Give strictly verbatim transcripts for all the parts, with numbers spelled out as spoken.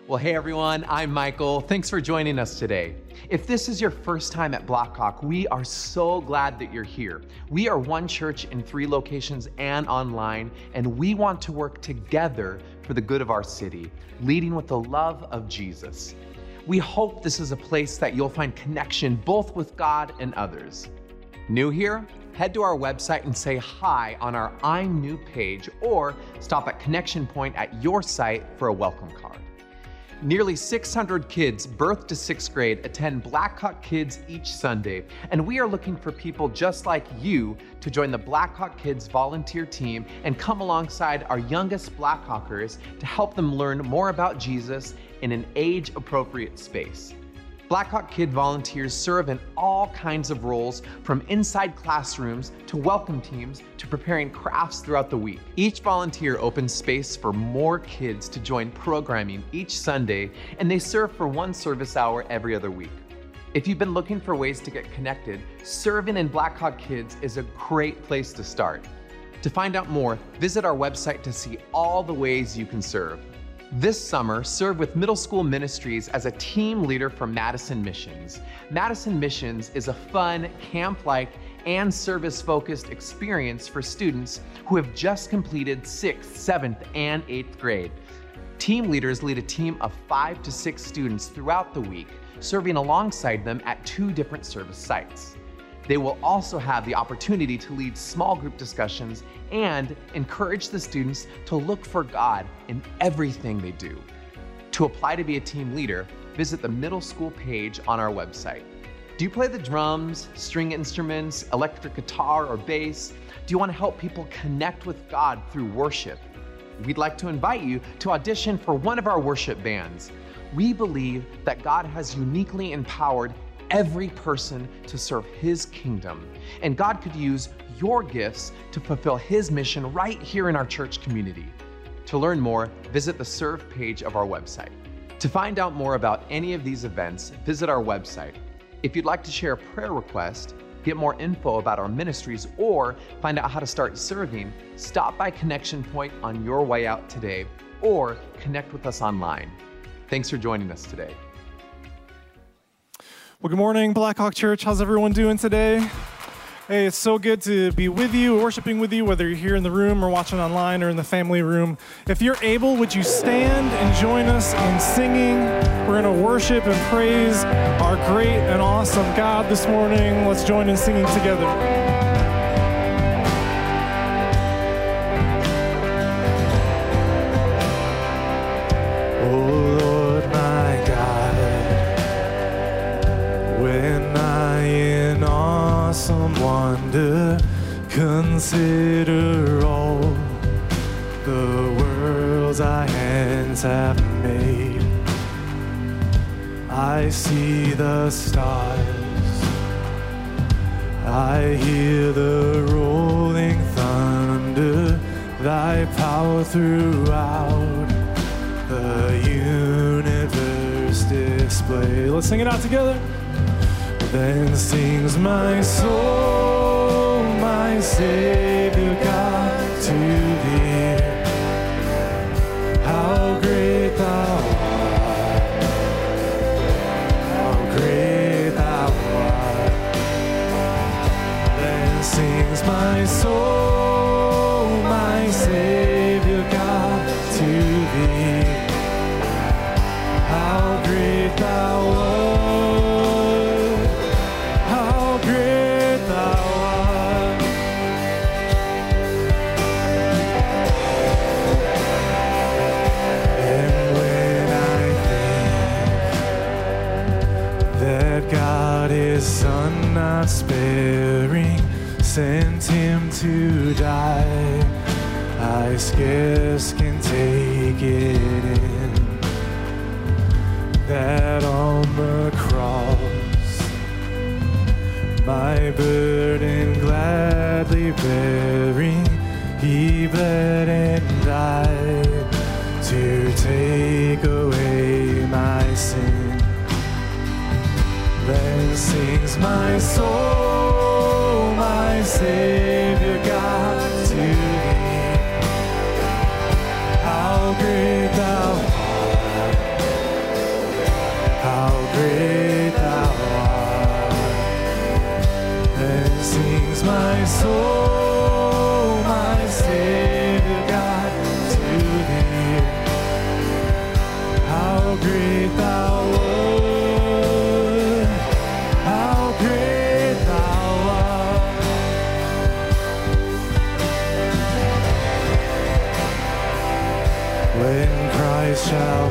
Well, hey everyone, I'm Michael. Thanks for joining us today. If this is your first time at Blackhawk, we are so glad that you're here. We are one church in three locations and online, and we want to work together for the good of our city, leading with the love of Jesus. We hope this is a place that you'll find connection both with God and others. New here? Head to our website and say hi on our I'm New page, or stop at Connection Point at your site for a welcome card. Nearly six hundred kids, birth to sixth grade, attend Blackhawk Kids each Sunday, and we are looking for people just like you to join the Blackhawk Kids volunteer team and come alongside our youngest Blackhawkers to help them learn more about Jesus in an age-appropriate space. Blackhawk Kid volunteers serve in all kinds of roles, from inside classrooms to welcome teams to preparing crafts throughout the week. Each volunteer opens space for more kids to join programming each Sunday, and they serve for one service hour every other week. If you've been looking for ways to get connected, serving in Blackhawk Kids is a great place to start. To find out more, visit our website to see all the ways you can serve. This summer, serve with Middle School Ministries as a team leader for Madison Missions. Madison Missions is a fun, camp-like, and service-focused experience for students who have just completed sixth, seventh, and eighth grade. Team leaders lead a team of five to six students throughout the week, serving alongside them at two different service sites. They will also have the opportunity to lead small group discussions and encourage the students to look for God in everything they do. To apply to be a team leader, visit the middle school page on our website. Do you play the drums, string instruments, electric guitar, or bass? Do you want to help people connect with God through worship? We'd like to invite you to audition for one of our worship bands. We believe that God has uniquely empowered every person to serve His kingdom, and God could use your gifts to fulfill His mission right here in our church community. To learn more, visit the Serve page of our website. To find out more about any of these events, visit our website. If you'd like to share a prayer request, get more info about our ministries, or find out how to start serving, stop by Connection Point on your way out today, or connect with us online. Thanks for joining us today. Well, good morning, Blackhawk Church. How's everyone doing today? Hey, it's so good to be with you, worshiping with you, whether you're here in the room or watching online or in the family room. If you're able, would you stand and join us in singing? We're going to worship and praise our great and awesome God this morning. Let's join in singing together. Wonder, consider all the worlds our hands have made. I see the stars, I hear the rolling thunder, thy power throughout the universe display. Let's sing it out together. Then sings my soul, my Savior God, to thee. How great thou art, how great thou art. Then sings my soul, my Savior God, to thee. How great thou art. Son not sparing, sent him to die. I scarce can take it in that on the cross my burden gladly bearing, he bled and died to take away my sin. Then sings my soul, my Savior God, to thee. How great thou art, soul, my Savior God, to thee. How great thou art, how great thou art. When Christ shall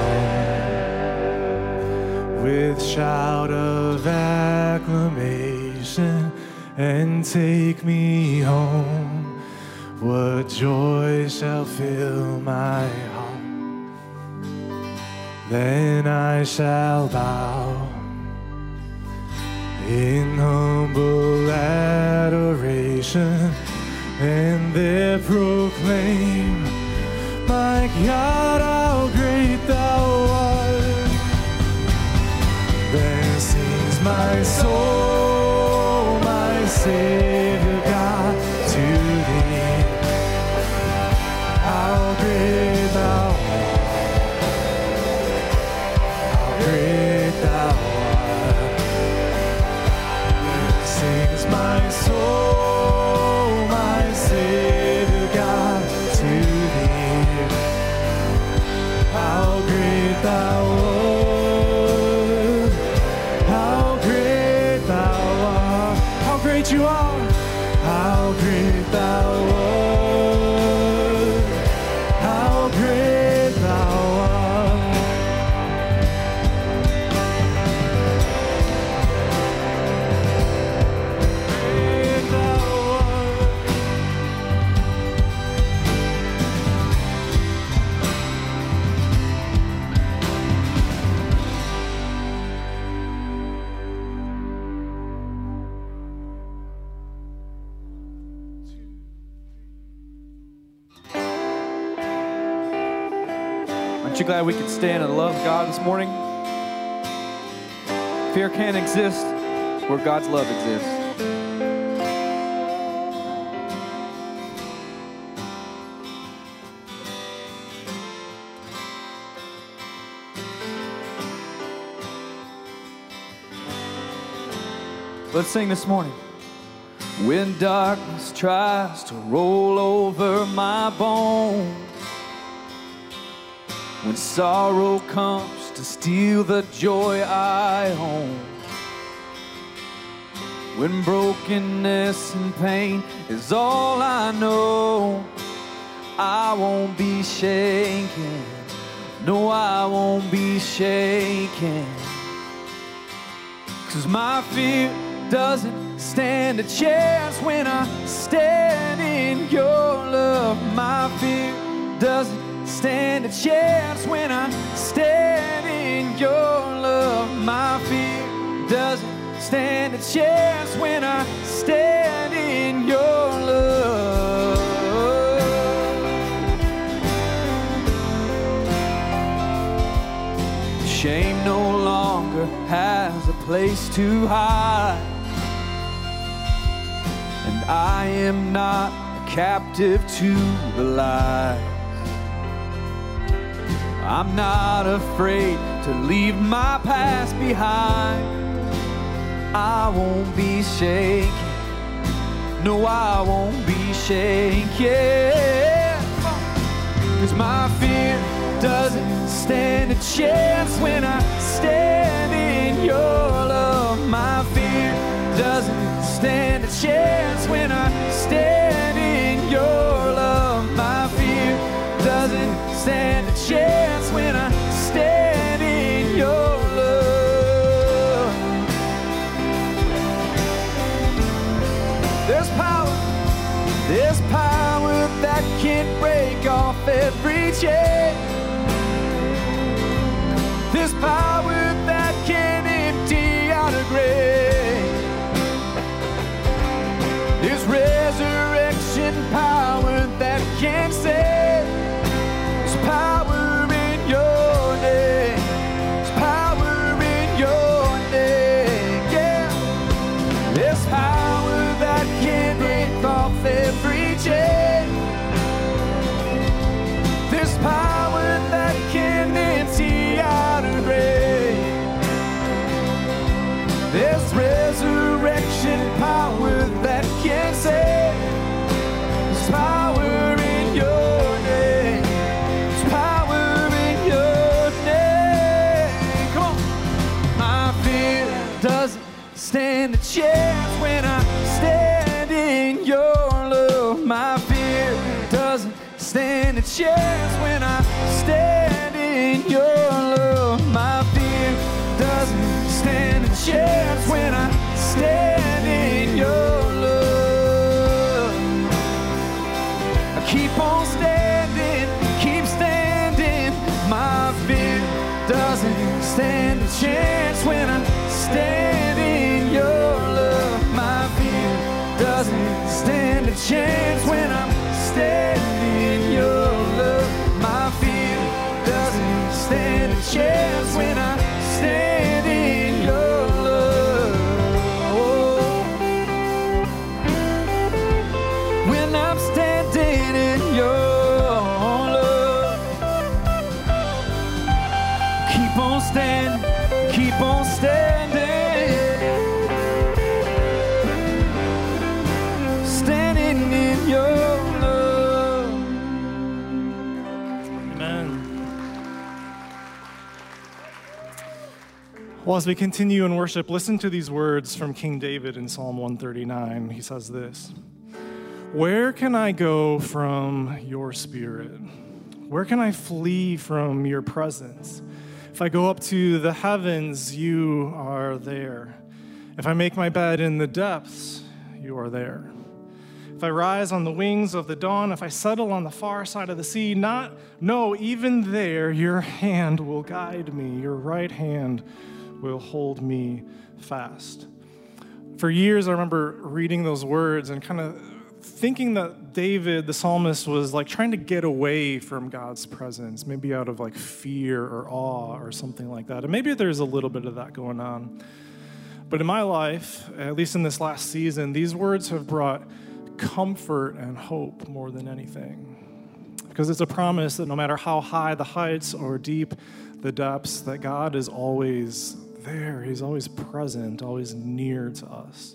come with shout of acclamation and take me home, what joy shall fill my heart. Then I shall bow in humble adoration and there proclaim, my God, how great thou art. Then sings my soul, my Savior God, to thee. How great thou art, how great thou art. Then sings my soul, my Savior God, to thee. How great thou art, how great thou art, how great you are, how great thou art, how great thou art. Great thou art. Aren't you glad we could stand and love God this morning? Fear can't exist where God's love exists. Let's sing this morning. When darkness tries to roll over my bones, when sorrow comes to steal the joy I own, when brokenness and pain is all I know, I won't be shaken. No, I won't be shaken. 'Cause my fear doesn't stand a chance when I stand in your love. My fear doesn't stand a chance when I stand in your love. My fear doesn't stand a chance when I stand in your love. Shame no longer has a place to hide, and I am not a captive to the lies. I'm not afraid to leave my past behind. I won't be shaken. No, I won't be shaken. 'Cause my fear doesn't stand a chance when I stand in your love. My fear doesn't stand a chance when I stand in your love. My fear doesn't stand a chance when I stand in your love. There's power, there's power that can break off every chain. There's power that can empty out a grave. There's resurrection power that can save. There's power in your name. There's power in your name, yeah. There's power that can break off every chain. There's power chance when I stand in your love. My fear doesn't stand a chance when I stand in your love. I keep on standing, keep standing. My fear doesn't stand a chance when I stand in your love. My fear doesn't stand a chance when I'm standing in your love. My fear doesn't stand a chance when I stand in your love. Oh. When I'm standing in your love. Keep on standing, keep on standing. Standing in your love. Amen. Well, as we continue in worship, listen to these words from King David in Psalm one thirty-nine. He says this: "Where can I go from your spirit? Where can I flee from your presence? If I go up to the heavens, you are there. If I make my bed in the depths, you are there. If I rise on the wings of the dawn, if I settle on the far side of the sea, not, no, even there, your hand will guide me. Your right hand will hold me fast." For years, I remember reading those words and kind of thinking that David, the psalmist, was like trying to get away from God's presence, maybe out of like fear or awe or something like that. And maybe there's a little bit of that going on. But in my life, at least in this last season, these words have brought comfort and hope more than anything. Because it's a promise that no matter how high the heights or deep the depths, that God is always there. He's always present, always near to us.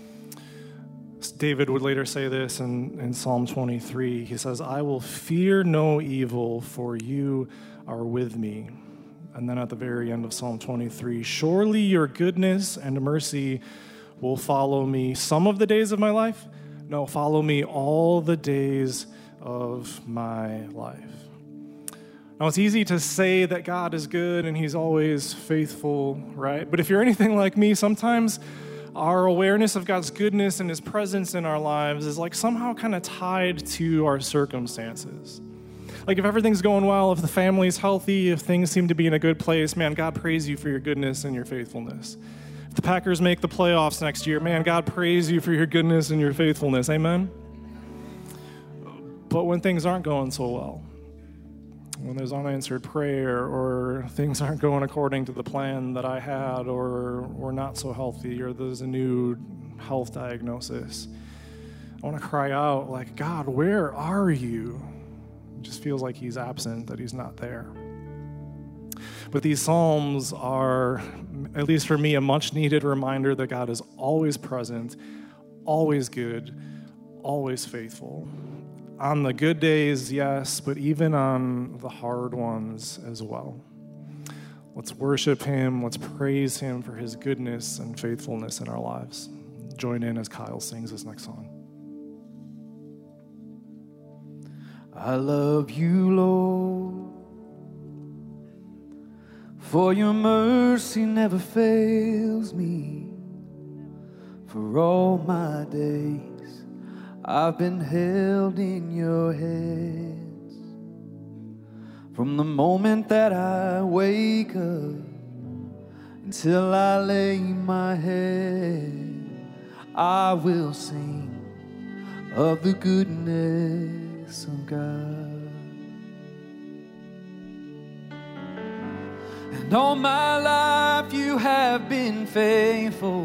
David would later say this in, in Psalm twenty-three. He says, "I will fear no evil, for you are with me." And then at the very end of Psalm twenty-three, "Surely your goodness and mercy will follow me some of the days of my life. No, follow me all the days of my life." Now, it's easy to say that God is good and he's always faithful, right? But if you're anything like me, sometimes our awareness of God's goodness and his presence in our lives is like somehow kind of tied to our circumstances. Like if everything's going well, if the family's healthy, if things seem to be in a good place, man, God praise you for your goodness and your faithfulness. If the Packers make the playoffs next year, man, God praise you for your goodness and your faithfulness. Amen? But when things aren't going so well, when there's unanswered prayer or things aren't going according to the plan that I had, or we're not so healthy, or there's a new health diagnosis, I want to cry out like, God, where are you? It just feels like he's absent, that he's not there. But these Psalms are, at least for me, a much needed reminder that God is always present, always good, always faithful. On the good days, yes, but even on the hard ones as well. Let's worship him. Let's praise him for his goodness and faithfulness in our lives. Join in as Kyle sings this next song. I love you, Lord, for your mercy never fails me. For all my days I've been held in your hands. From the moment that I wake up until I lay my head, I will sing of the goodness of God. And all my life you have been faithful.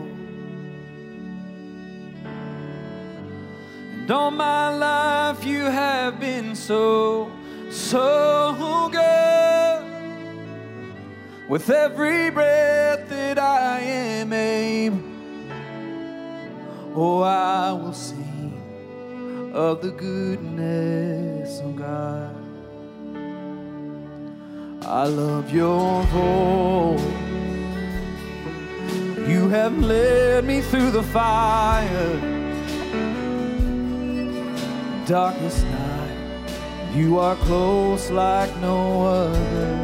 And all my life you have been so, so good. With every breath that I am able, oh, I will sing of the goodness of God. I love your voice. You have led me through the fire. Darkest night, You are close like no other.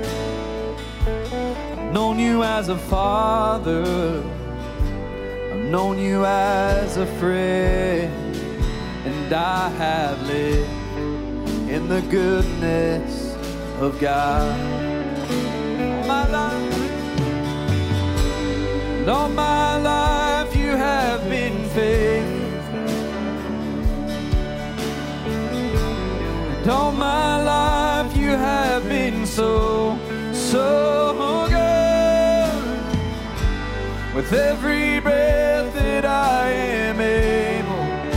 I've known you as a father. I've known you as a friend. And I have lived in the goodness of God. All my life, and all my life you have been faithful. And all my life you have been so, so good. With every breath that I am able,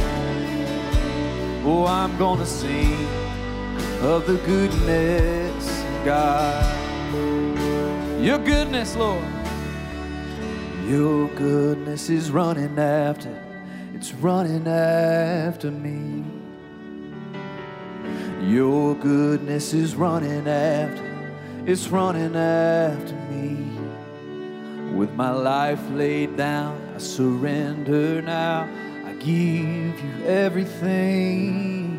oh, I'm gonna sing of the goodness of God. Your goodness, Lord. Your goodness is running after, it's running after me. Your goodness is running after, it's running after me. With my life laid down, I surrender now. I give you everything.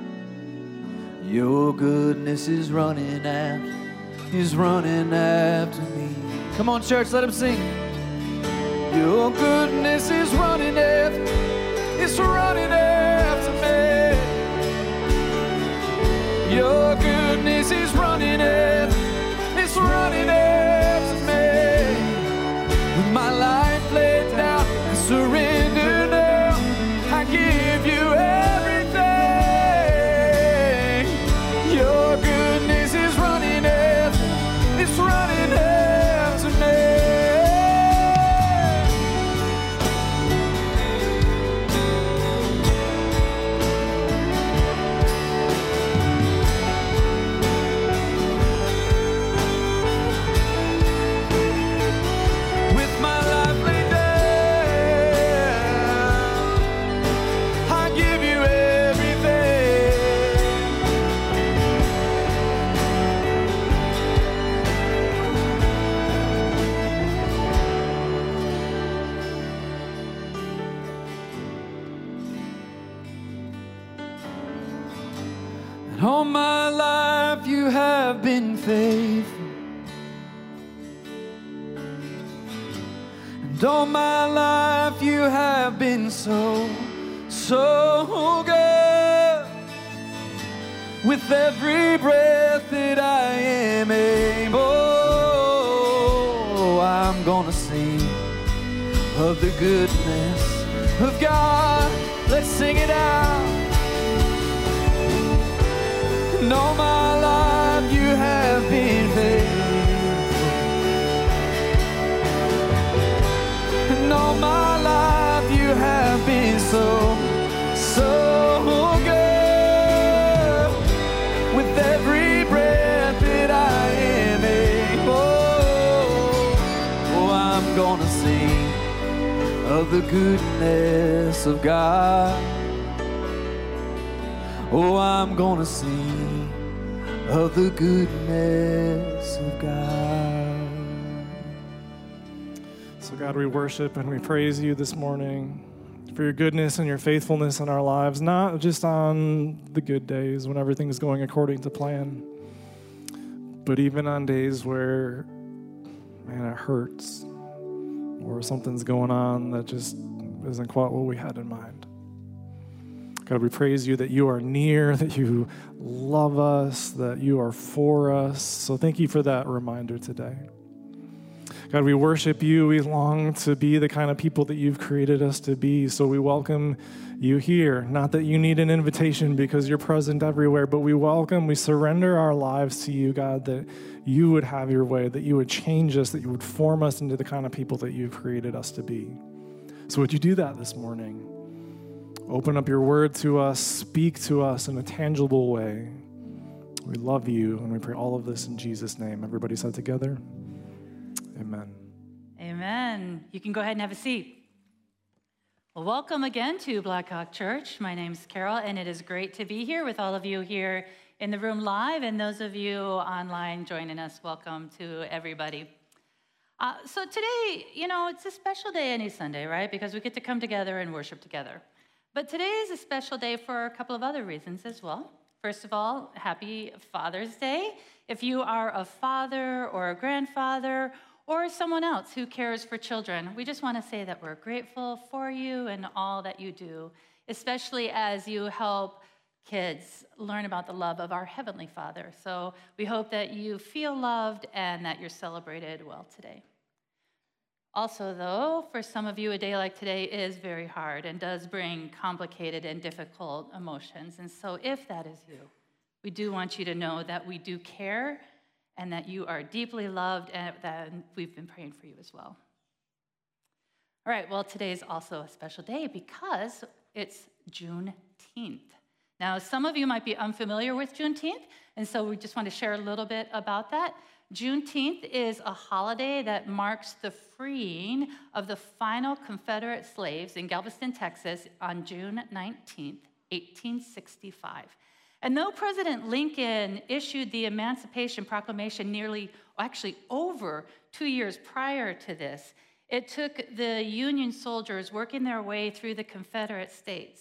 Your goodness is running after, is running after me. Come on, church, let him sing. Your goodness is running after, it's running after me. Your goodness is running after, it's running after me. With my life laid down, I surrender now. I give you everything. Your goodness is running after, it's running after me. All my life you have been faithful. And all my life you have been so, so good. With every breath that I am able, I'm gonna sing of the goodness of God. Let's sing it out. And all my life you have been faithful. And all my life you have been so, so good. With every breath that I am able, oh, I'm gonna sing of the goodness of God. Oh, I'm gonna sing of the goodness of God. So God, we worship and we praise you this morning for your goodness and your faithfulness in our lives, not just on the good days when everything's going according to plan, but even on days where, man, it hurts or something's going on that just isn't quite what we had in mind. God, we praise you that you are near, that you love us, that you are for us. So thank you for that reminder today. God, we worship you. We long to be the kind of people that you've created us to be. So we welcome you here. Not that you need an invitation because you're present everywhere, but we welcome, we surrender our lives to you, God, that you would have your way, that you would change us, that you would form us into the kind of people that you've created us to be. So would you do that this morning? Open up your word to us, speak to us in a tangible way. We love you, and we pray all of this in Jesus' name. Everybody said together, amen. Amen. You can go ahead and have a seat. Well, welcome again to Blackhawk Church. My name's Carol, and it is great to be here with all of you here in the room live, and those of you online joining us. Welcome to everybody. Uh, so today, you know, it's a special day any Sunday, right? Because we get to come together and worship together. But today is a special day for a couple of other reasons as well. First of all, happy Father's Day. If you are a father or a grandfather or someone else who cares for children, we just want to say that we're grateful for you and all that you do, especially as you help kids learn about the love of our Heavenly Father. So we hope that you feel loved and that you're celebrated well today. Also, though, for some of you, a day like today is very hard and does bring complicated and difficult emotions. And so if that is you, we do want you to know that we do care and that you are deeply loved and that we've been praying for you as well. All right, well, today is also a special day because it's Juneteenth. Now, some of you might be unfamiliar with Juneteenth, and so we just want to share a little bit about that. Juneteenth is a holiday that marks the freeing of the final Confederate slaves in Galveston, Texas on June nineteenth, eighteen sixty-five. And though President Lincoln issued the Emancipation Proclamation nearly, actually over two years prior to this, it took the Union soldiers working their way through the Confederate states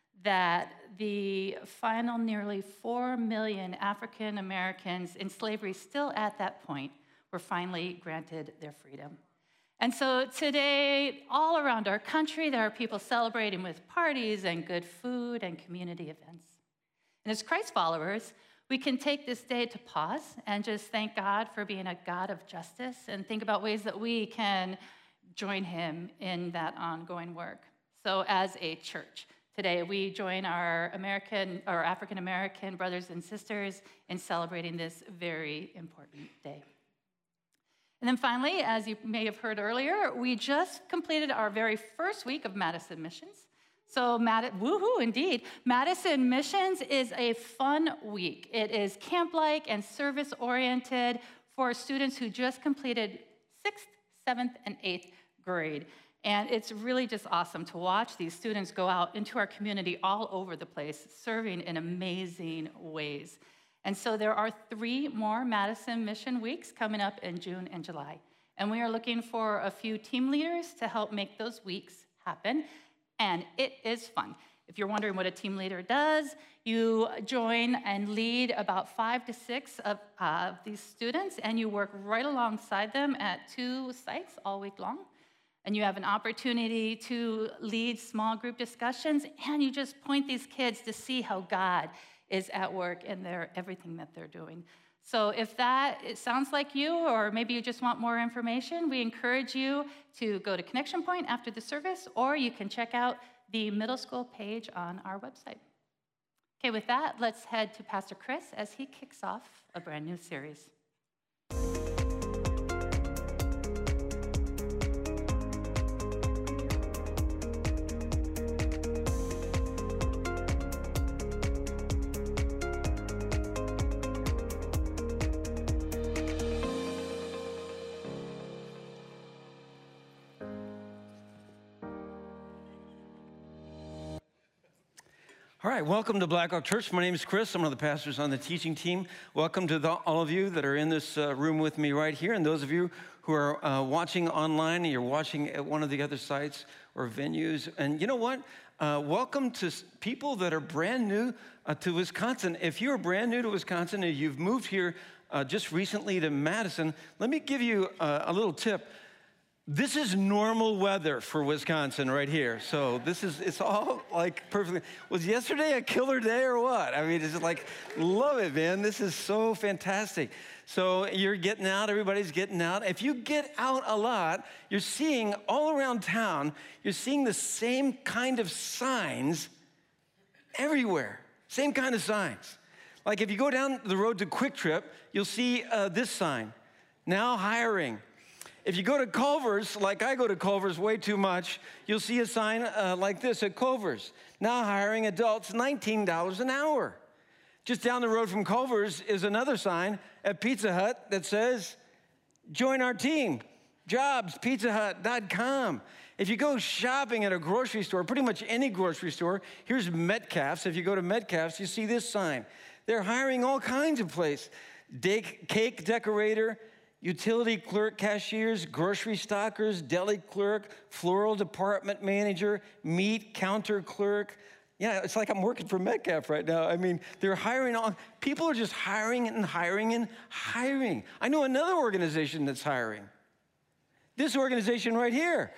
that the final nearly four million African Americans in slavery still at that point were finally granted their freedom. And so today, all around our country, there are people celebrating with parties and good food and community events. And as Christ followers, we can take this day to pause and just thank God for being a God of justice and think about ways that we can join him in that ongoing work. So as a church, today, we join our American or African American brothers and sisters in celebrating this very important day. And then finally, as you may have heard earlier, we just completed our very first week of Madison Missions. So, Mad- woohoo, indeed. Madison Missions is a fun week. It is camp-like and service-oriented for students who just completed sixth, seventh, and eighth grade. And it's really just awesome to watch these students go out into our community all over the place, serving in amazing ways. And so there are three more Madison Mission Weeks coming up in June and July. And we are looking for a few team leaders to help make those weeks happen. And it is fun. If you're wondering what a team leader does, you join and lead about five to six of uh, these students, and you work right alongside them at two sites all week long. And you have an opportunity to lead small group discussions, and you just point these kids to see how God is at work in their everything that they're doing. So if that it sounds like you, or maybe you just want more information, we encourage you to go to Connection Point after the service, or you can check out the middle school page on our website. Okay, with that, let's head to Pastor Chris as he kicks off a brand new series. All right, welcome to Blackhawk Church. My name is Chris. I'm one of the pastors on the teaching team. Welcome to the, all of you that are in this uh, room with me right here, and those of you who are uh, watching online, and you're watching at one of the other sites or venues. And you know what? Uh, welcome to people that are brand new uh, to Wisconsin. If you're brand new to Wisconsin and you've moved here uh, just recently to Madison, let me give you uh, a little tip. This is normal weather for Wisconsin right here. So this is, it's all like perfectly. Was yesterday a killer day or what? I mean, it's just like, love it, man. This is so fantastic. So you're getting out, everybody's getting out. If you get out a lot, you're seeing all around town, you're seeing the same kind of signs everywhere. Same kind of signs. Like if you go down the road to Quick Trip, you'll see uh, this sign, now hiring. If you go to Culver's, like I go to Culver's way too much, you'll see a sign uh, like this at Culver's. Now hiring adults nineteen dollars an hour. Just down the road from Culver's is another sign at Pizza Hut that says, join our team, jobs pizza hut dot com. If you go shopping at a grocery store, pretty much any grocery store, here's Metcalf's. If you go to Metcalf's, you see this sign. They're hiring all kinds of places. De- cake decorator, utility clerk, cashiers, grocery stockers, deli clerk, floral department manager, meat counter clerk, Yeah, it's like I'm working for Metcalf right now. I mean, they're hiring on, people are just hiring and hiring and hiring. I know another organization that's hiring. This organization right here.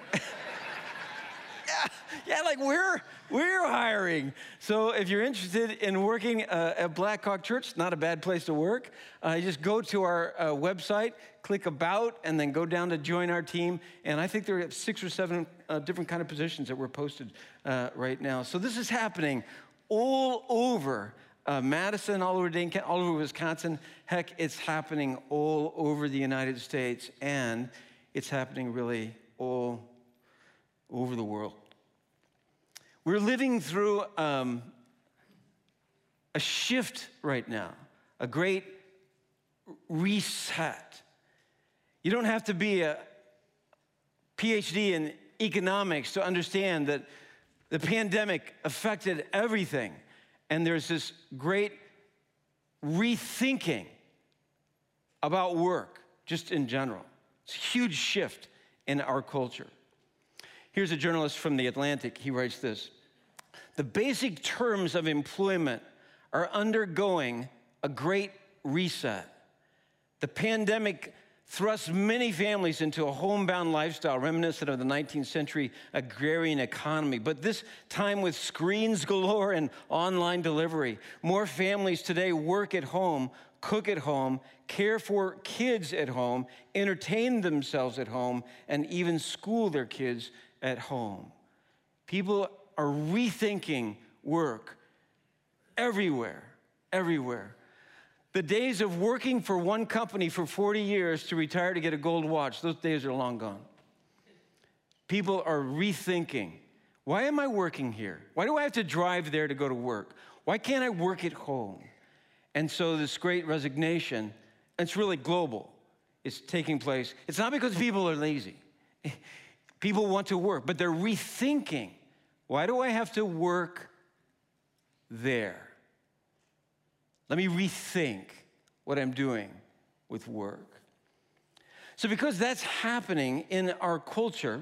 yeah, yeah, like we're, we're hiring. So if you're interested in working uh, at Blackhawk Church, not a bad place to work. Uh, just go to our uh, website, click About, and then go down to join our team. And I think there are six or seven uh, different kind of positions that were posted uh, right now. So this is happening all over uh, Madison, all over Dane, all over Wisconsin. Heck, it's happening all over the United States, and it's happening really all over the world. We're living through um, a shift right now, a great reset. You don't have to be a P H D in economics to understand that the pandemic affected everything, and there's this great rethinking about work, just in general. It's a huge shift in our culture. Here's a journalist from The Atlantic. He writes this: the basic terms of employment are undergoing a great reset. The pandemic thrust many families into a homebound lifestyle reminiscent of the nineteenth century agrarian economy. But this time with screens galore and online delivery, more families today work at home, cook at home, care for kids at home, entertain themselves at home, and even school their kids at home. People are rethinking work everywhere, everywhere. The days of working for one company for forty years to retire to get a gold watch, those days are long gone. People are rethinking, why am I working here? Why do I have to drive there to go to work? Why can't I work at home? And so this great resignation, it's really global, it's taking place. It's not because people are lazy. People want to work, but they're rethinking, why do I have to work there? Let me rethink what I'm doing with work. So because that's happening in our culture,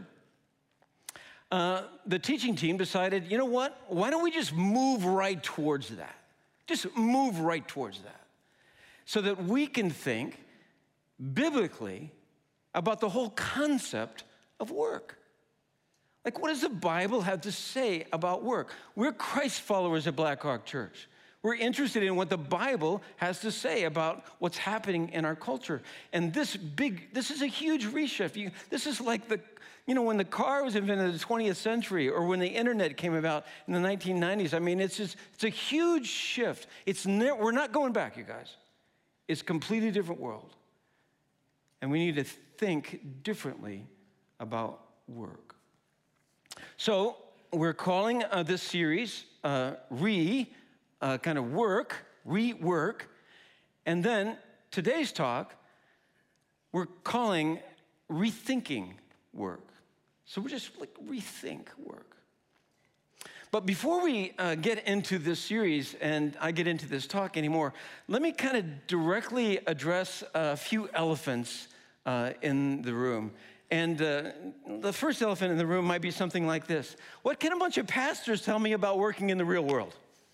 uh, the teaching team decided, you know what? Why don't we just move right towards that? Just move right towards that so that we can think biblically about the whole concept of work. Like, what does the Bible have to say about work? We're Christ followers at Blackhawk Church. We're interested in what the Bible has to say about what's happening in our culture. And this big, this is a huge reshift. You, this is like the, you know, when the car was invented in the twentieth century or when the internet came about in the nineteen nineties. I mean, it's just, it's a huge shift. It's ne- we're not going back, you guys. It's a completely different world. And we need to think differently about work. So we're calling uh, this series uh, Re, uh, kind of work, rework. And then today's talk, we're calling Rethinking Work. So we're just like rethink work. But before we uh, get into this series and I get into this talk anymore, let me kind of directly address a few elephants uh, in the room. And uh, the first elephant in the room might be something like this. What can a bunch of pastors tell me about working in the real world?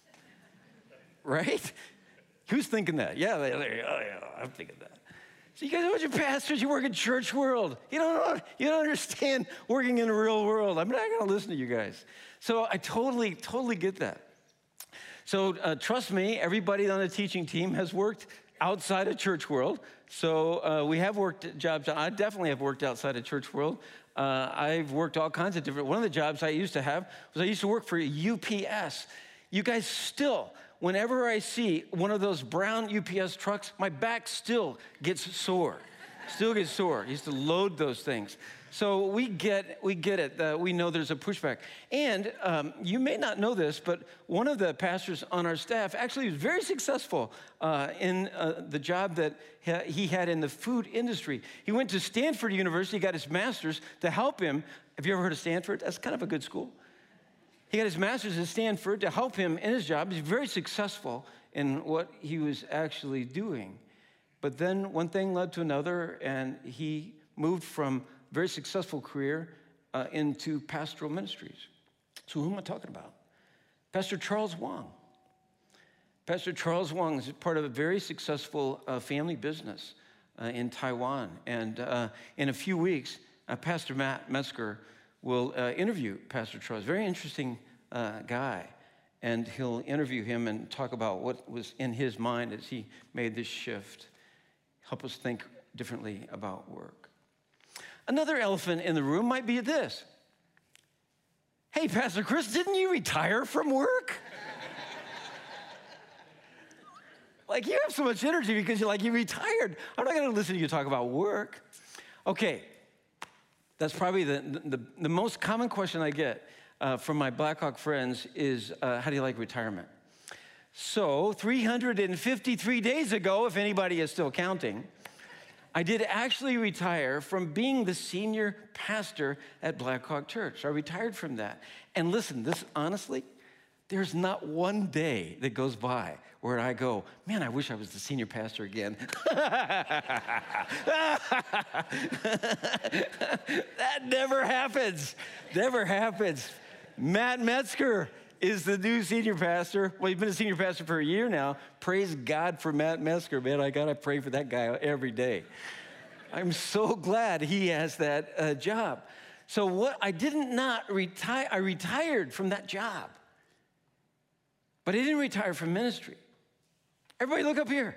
Right? Who's thinking that? Yeah, they, they, oh yeah, I'm thinking that. So you guys are a bunch of pastors, you work in church world. You don't know, you don't understand working in the real world. I'm not going to listen to you guys. So I totally, totally get that. So uh, trust me, everybody on the teaching team has worked outside of church world. So uh, we have worked jobs. I definitely have worked outside of church world. Uh, I've worked all kinds of different, one of the jobs I used to have was I used to work for U P S. You guys still, whenever I see one of those brown U P S trucks, my back still gets sore. Still gets sore. I used to load those things. So we get we get it. Uh, we know there's a pushback. And um, you may not know this, but one of the pastors on our staff actually was very successful uh, in uh, the job that he had in the food industry. He went to Stanford University, got his master's to help him. Have you ever heard of Stanford? That's kind of a good school. He got his master's at Stanford to help him in his job. He's very successful in what he was actually doing. But then one thing led to another, and he moved from very successful career uh, into pastoral ministries. So who am I talking about? Pastor Charles Wang. Pastor Charles Wang is part of a very successful uh, family business uh, in Taiwan. And uh, in a few weeks, uh, Pastor Matt Metzger will uh, interview Pastor Charles. Very interesting uh, guy. And he'll interview him and talk about what was in his mind as he made this shift. Help us think differently about work. Another elephant in the room might be this. Hey, Pastor Chris, didn't you retire from work? Like, you have so much energy because you're like, you retired. I'm not going to listen to you talk about work. Okay, that's probably the, the, the most common question I get uh, from my Blackhawk friends is, uh, how do you like retirement? So three hundred fifty-three days ago, if anybody is still counting, I did actually retire from being the senior pastor at Blackhawk Church. I retired from that. And listen, this honestly, there's not one day that goes by where I go, man, I wish I was the senior pastor again. That never happens. Never happens. Matt Metzger is the new senior pastor. Well, he's been a senior pastor for a year now. Praise God for Matt Metzger, man. I got to pray for that guy every day. I'm so glad he has that uh, job. So what, I did not retire, I retired from that job. But I didn't retire from ministry. Everybody look up here.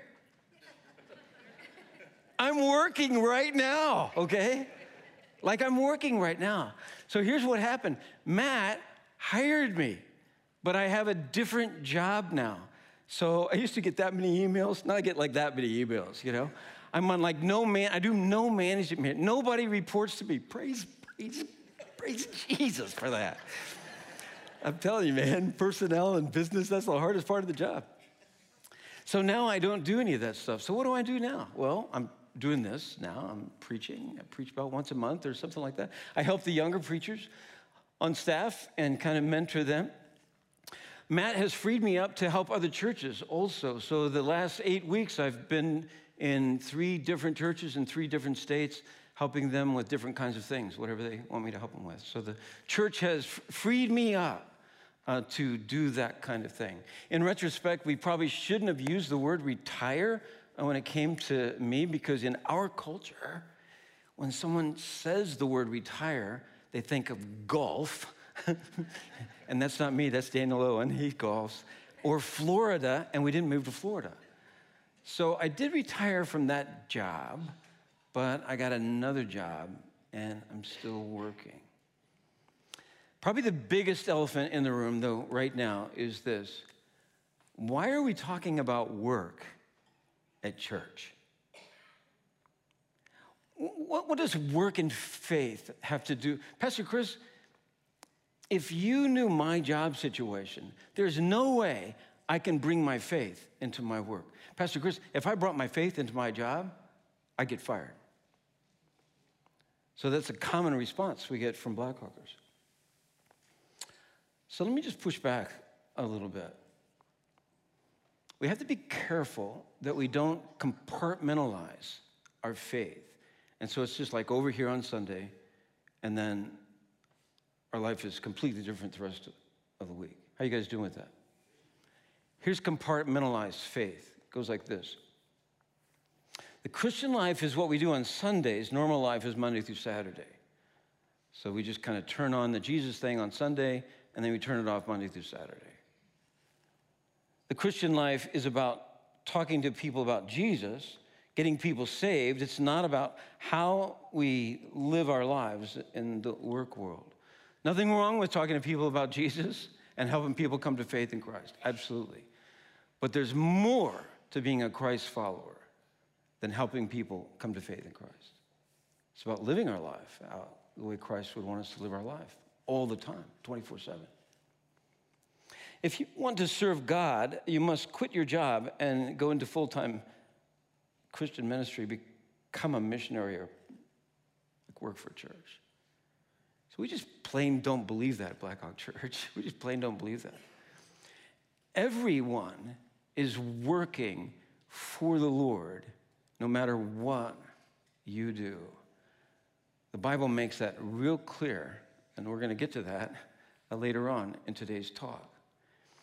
I'm working right now, okay? Like I'm working right now. So here's what happened. Matt hired me, but I have a different job now. So I used to get that many emails. Now I get like that many emails, you know? I'm on like no man, I do no management. Nobody reports to me. Praise, praise, praise Jesus for that. I'm telling you, man, personnel and business, that's the hardest part of the job. So now I don't do any of that stuff. So what do I do now? Well, I'm doing this now. I'm preaching. I preach about once a month or something like that. I help the younger preachers on staff and kind of mentor them. Matt has freed me up to help other churches also. So the last eight weeks, I've been in three different churches in three different states, helping them with different kinds of things, whatever they want me to help them with. So the church has f- freed me up uh, to do that kind of thing. In retrospect, we probably shouldn't have used the word retire uh, when it came to me, because in our culture, when someone says the word retire, they think of golf. And that's not me, that's Daniel Owen, he golfs. Or Florida, and we didn't move to Florida. So I did retire from that job, but I got another job, and I'm still working. Probably the biggest elephant in the room, though, right now is this. Why are we talking about work at church? What, what does work and faith have to do? Pastor Chris, if you knew my job situation, there's no way I can bring my faith into my work. Pastor Chris, if I brought my faith into my job, I'd get fired. So that's a common response we get from Blackhawkers. So let me just push back a little bit. We have to be careful that we don't compartmentalize our faith. And so it's just like over here on Sunday, and then our life is completely different the rest of the week. How you guys doing with that? Here's compartmentalized faith. It goes like this. The Christian life is what we do on Sundays. Normal life is Monday through Saturday. So we just kind of turn on the Jesus thing on Sunday, and then we turn it off Monday through Saturday. The Christian life is about talking to people about Jesus, getting people saved. It's not about how we live our lives in the work world. Nothing wrong with talking to people about Jesus and helping people come to faith in Christ. Absolutely. But there's more to being a Christ follower than helping people come to faith in Christ. It's about living our life out the way Christ would want us to live our life all the time, twenty-four seven. If you want to serve God, you must quit your job and go into full-time Christian ministry, become a missionary, or work for a church. So we just plain don't believe that at Blackhawk Church. We just plain don't believe that. Everyone is working for the Lord, no matter what you do. The Bible makes that real clear, and we're going to get to that uh, later on in today's talk.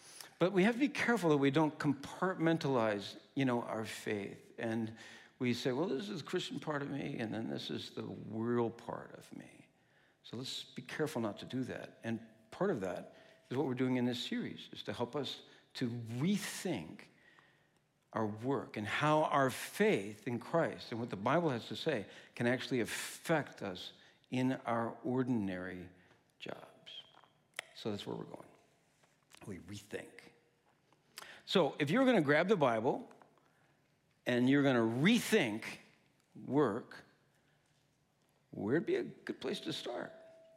But we have to be careful that we don't compartmentalize, you know, our faith. And we say, well, this is the Christian part of me, and then this is the real part of me. So let's be careful not to do that. And part of that is what we're doing in this series, is to help us to rethink our work and how our faith in Christ and what the Bible has to say can actually affect us in our ordinary jobs. So that's where we're going. We rethink. So if you're going to grab the Bible and you're going to rethink work, where'd be a good place to start?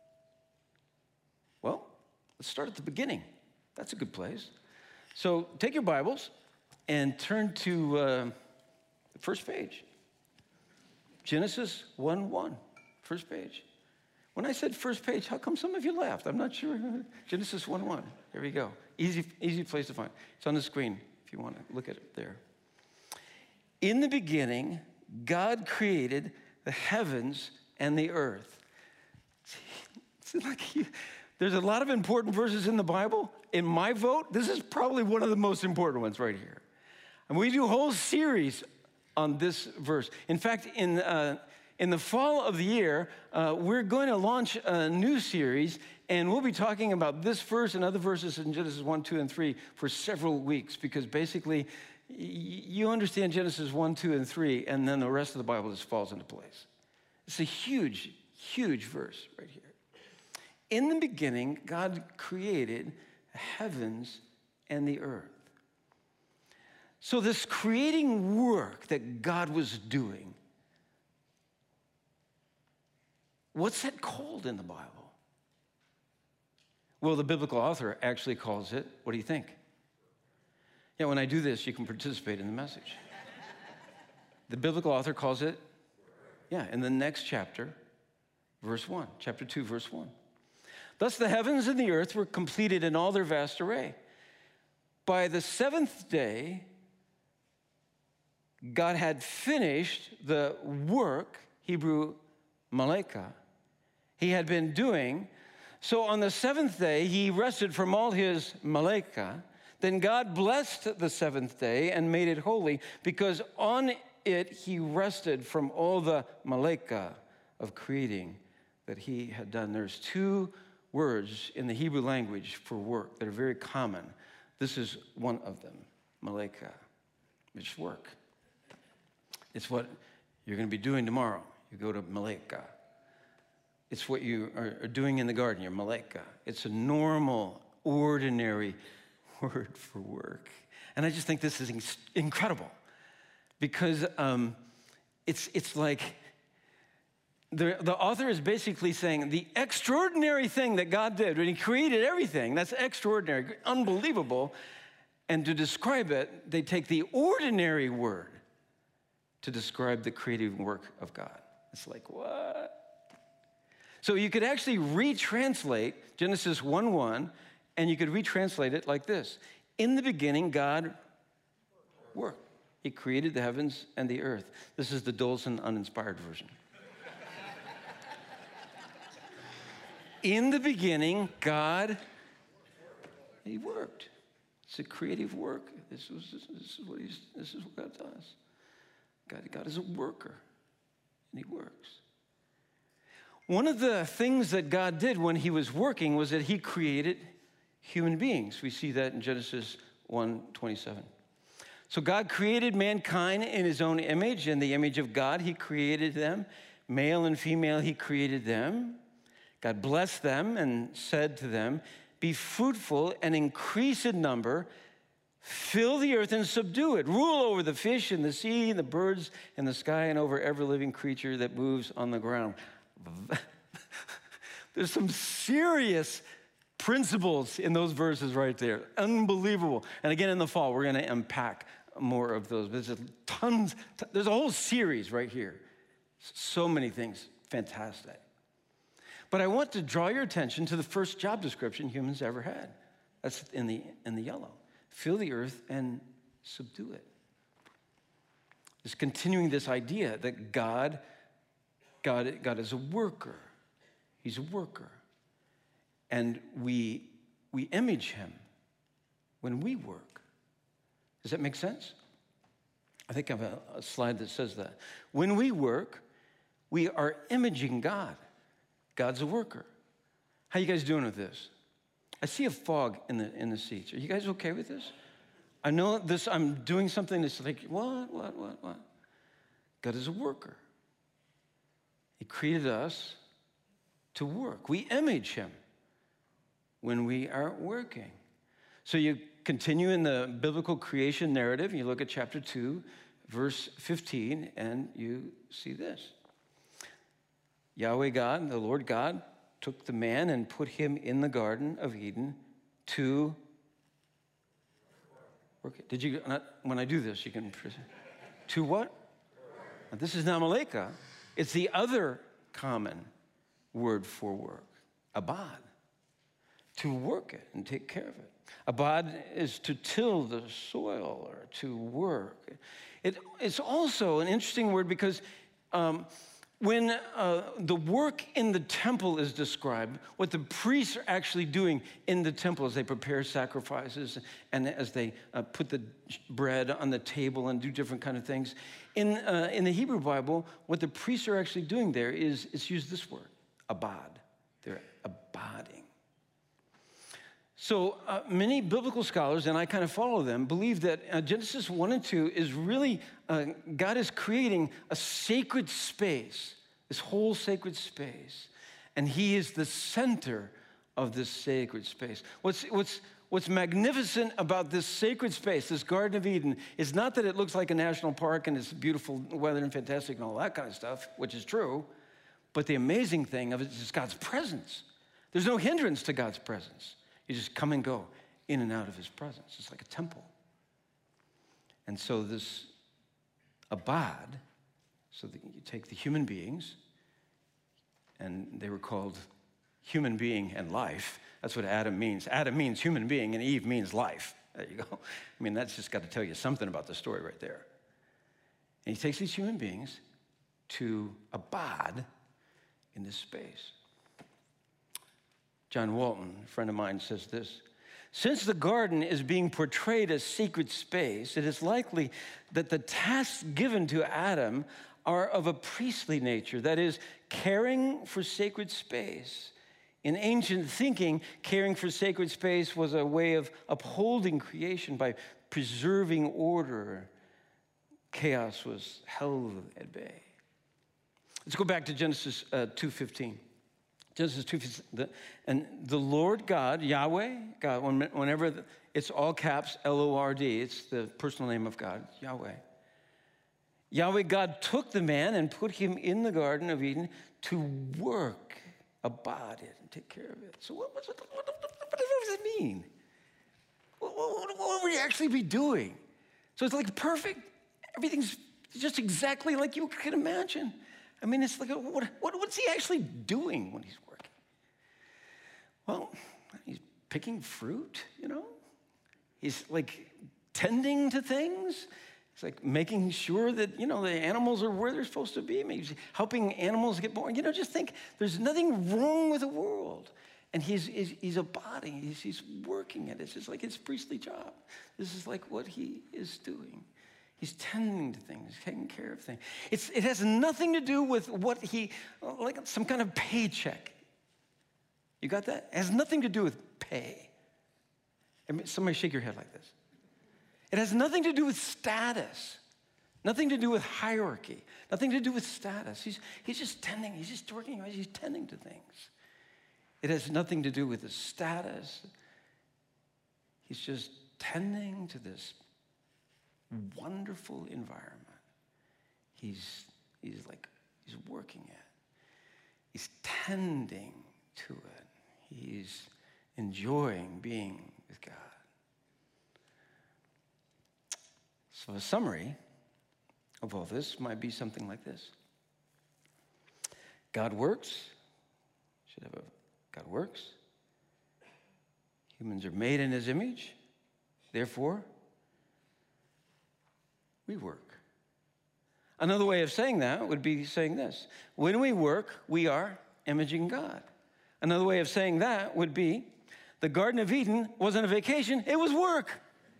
Well, let's start at the beginning. That's a good place. So take your Bibles and turn to uh, the first page. Genesis one one, first page. When I said first page, how come some of you laughed? I'm not sure. Genesis one one. There we go. Easy, easy place to find. It's on the screen if you want to look at it there. In the beginning, God created the heavens and the earth. It's like he, there's a lot of important verses in the Bible. In my vote, this is probably one of the most important ones right here. And we do a whole series on this verse. In fact, in uh, in the fall of the year, uh, we're going to launch a new series, and we'll be talking about this verse and other verses in Genesis one, two, and three for several weeks, because basically, y- you understand Genesis one, two, and three, and then the rest of the Bible just falls into place. It's a huge, huge verse right here. In the beginning, God created the heavens and the earth. So this creating work that God was doing, what's that called in the Bible? Well, the biblical author actually calls it, what do you think? Yeah, when I do this, you can participate in the message. The biblical author calls it, yeah, in the next chapter, verse one, chapter two, verse one. Thus the heavens and the earth were completed in all their vast array. By the seventh day, God had finished the work, Hebrew maleka, he had been doing. So on the seventh day, he rested from all his maleka. Then God blessed the seventh day and made it holy, because on it he rested from all the maleka of creating that he had done. There's two words in the Hebrew language for work that are very common. This is one of them, maleka. It's work. It's what you're going to be doing tomorrow. You go to maleka. It's what you are doing in the garden, your maleka. It's a normal, ordinary word for work. And I just think this is incredible, because um, it's, it's like the, the author is basically saying the extraordinary thing that God did when he created everything, that's extraordinary, unbelievable. And to describe it, they take the ordinary word to describe the creative work of God. It's like, what? So you could actually retranslate Genesis one one, and you could retranslate it like this. In the beginning, God worked. He created the heavens and the earth. This is the Dolson uninspired version. In the beginning, God, he worked. It's a creative work. This, was, this, is what he's, this is what God does. God, God is a worker, and he works. One of the things that God did when he was working was that he created human beings. We see that in Genesis one twenty-seven. So God created mankind in his own image. In the image of God, he created them. Male and female, he created them. God blessed them and said to them, be fruitful and increase in number, fill the earth and subdue it. Rule over the fish in the sea, the birds in the sky, and over every living creature that moves on the ground. There's some serious principles in those verses right there. Unbelievable. And again, in the fall, we're going to unpack more of those. There's a tons, there's a whole series right here. So many things. Fantastic. But I want to draw your attention to the first job description humans ever had. That's in the, in the yellow. Fill the earth and subdue it. It's continuing this idea that God, God, God is a worker. He's a worker. And we, we image him. when we work. Does that make sense? I think I have a, a slide that says that. When we work, we are imaging God. God's a worker. How you guys doing with this? I see a fog in the in the seats. Are you guys okay with this? I know this, I'm doing something that's like, what, what, what, what? God is a worker. He created us to work. We image him when we are working. So you continue in the biblical creation narrative, you look at chapter two, verse fifteen, and you see this. Yahweh God, the Lord God, took the man and put him in the Garden of Eden to work. Did you, not, when I do this, you can, to what? Now, this is not Maleka. It's the other common word for work, abad, to work it and take care of it. Abad is to till the soil or to work. It, it's also an interesting word because um, when uh, the work in the temple is described, what the priests are actually doing in the temple as they prepare sacrifices and as they uh, put the bread on the table and do different kind of things. In, uh, in the Hebrew Bible, what the priests are actually doing there is, it's used this word, abad. They're abiding. So uh, many biblical scholars, and I kind of follow them, believe that uh, Genesis one and two is really, uh, God is creating a sacred space, this whole sacred space, and he is the center of this sacred space. What's, what's, what's magnificent about this sacred space, this Garden of Eden, is not that it looks like a national park and it's beautiful weather and fantastic and all that kind of stuff, which is true, but the amazing thing of it is God's presence. There's no hindrance to God's presence. You just come and go in and out of his presence. It's like a temple. And so this abad, so that you take the human beings, and they were called human being and life. That's what Adam means. Adam means human being, and Eve means life. There you go. I mean, that's just got to tell you something about the story right there. And he takes these human beings to abide in this space. John Walton, a friend of mine, says this: since the garden is being portrayed as sacred space, it is likely that the tasks given to Adam are of a priestly nature, that is, caring for sacred space. In ancient thinking, caring for sacred space was a way of upholding creation by preserving order. Chaos was held at bay. Let's go back to Genesis uh, two fifteen. Genesis two, and the Lord God, Yahweh, God, whenever it's all caps, L O R D, it's the personal name of God, Yahweh. Yahweh God took the man and put him in the Garden of Eden to work, abide it, and take care of it. So what, what, what, what, what does that mean? What, what, what would he actually be doing? So it's like perfect. Everything's just exactly like you could imagine. I mean, it's like, what, what, what's he actually doing when he's working? Well, he's picking fruit, you know? He's like tending to things. It's like making sure that, you know, the animals are where they're supposed to be. Maybe helping animals get born. You know, just think there's nothing wrong with the world. And he's, he's, he's abiding, he's, he's working at it. It's just like his priestly job. This is like what he is doing. He's tending to things, taking care of things. It's, it has nothing to do with what he, like some kind of paycheck. You got that? It has nothing to do with pay. I mean, somebody shake your head like this. It has nothing to do with status, nothing to do with hierarchy, nothing to do with status. He's, he's just tending, he's just working, he's tending to things. It has nothing to do with his status. He's just tending to this wonderful environment. He's, he's like, he's working at. He's tending to it. He's enjoying being with God. So a summary of all this might be something like this. God works. Should have a God works. Humans are made in his image. Therefore, we work. Another way of saying that would be saying this. When we work, we are imaging God. Another way of saying that would be The Garden of Eden wasn't a vacation, it was work.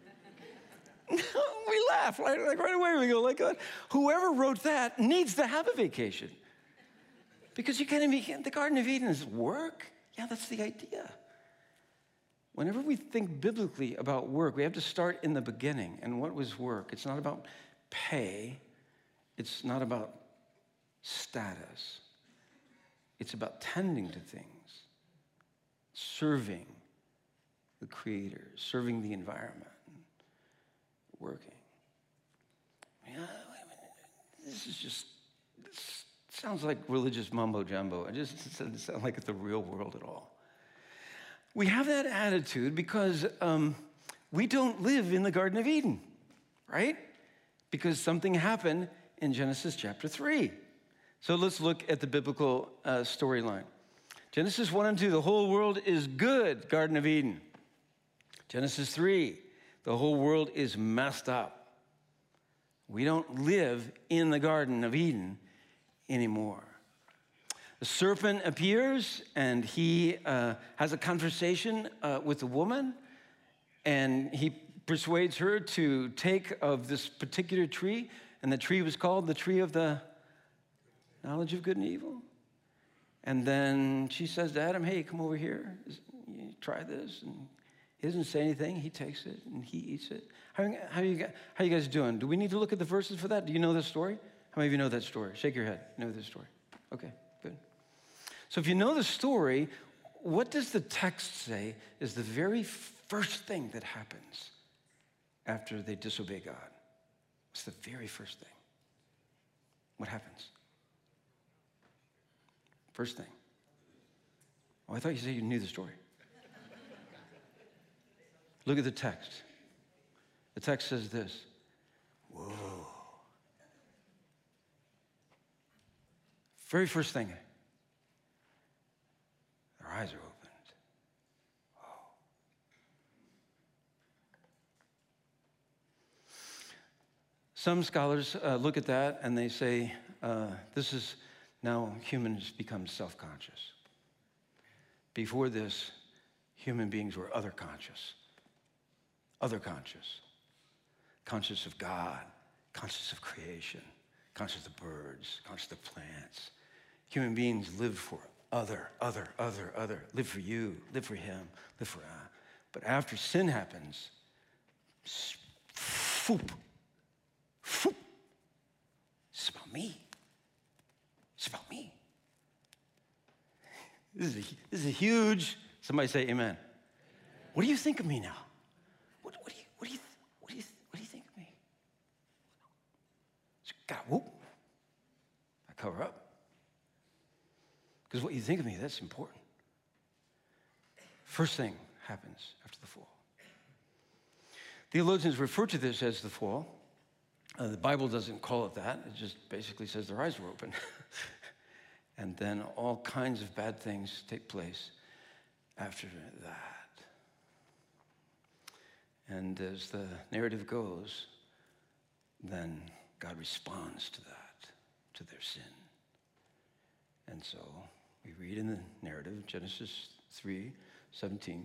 We laugh, like, like right away we go, like, God, whoever wrote that needs to have a vacation. Because you can't even, the Garden of Eden is work? Yeah, that's the idea. Whenever we think biblically about work, we have to start in the beginning. And what was work? It's not about pay. It's not about status. It's about tending to things, serving the Creator, serving the environment, working. Yeah, this is just, this sounds like religious mumbo jumbo. It just doesn't sound like it's the real world at all. We have that attitude because um, we don't live in the Garden of Eden, right? Because something happened in Genesis chapter three. So let's look at the biblical uh, storyline. Genesis one and two, the whole world is good, Garden of Eden. Genesis three, the whole world is messed up. We don't live in the Garden of Eden anymore. The serpent appears, and he uh, has a conversation uh, with the woman, and he persuades her to take of this particular tree, and the tree was called the tree of the knowledge of good and evil. And then she says to Adam, hey, come over here, you try this. And he doesn't say anything. He takes it, and he eats it. How, how, you, how you guys doing? Do we need to look at the verses for that? Do you know this story? How many of you know that story? Shake your head. You know this story. Okay. So if you know the story, what does the text say is the very first thing that happens after they disobey God? It's the very first thing. What happens? First thing. Oh, I thought you said you knew the story. Look at the text. The text says this. Whoa. Very first thing. Their eyes are opened. Oh. Some scholars uh, look at that and they say, uh, this is now humans become self-conscious. Before this, human beings were other conscious. Other conscious. Conscious of God, conscious of creation, conscious of birds, conscious of plants. Human beings live for other, other, other, other. Live for you, live for him, live for I. But after sin happens, foop, foop. It's about me. It's about me. This is a, this is a huge, somebody say amen. What do you think of me now? What, what do you, what do you, what do you, what do you think of me? So, God, whoop. I cover up. Because what you think of me, that's important. First thing happens after the fall. Theologians refer to this as the fall. Uh, the Bible doesn't call it that. It just basically says their eyes were open. And then all kinds of bad things take place after that. And as the narrative goes, then God responds to that, to their sin. And so we read in the narrative, Genesis three seventeen.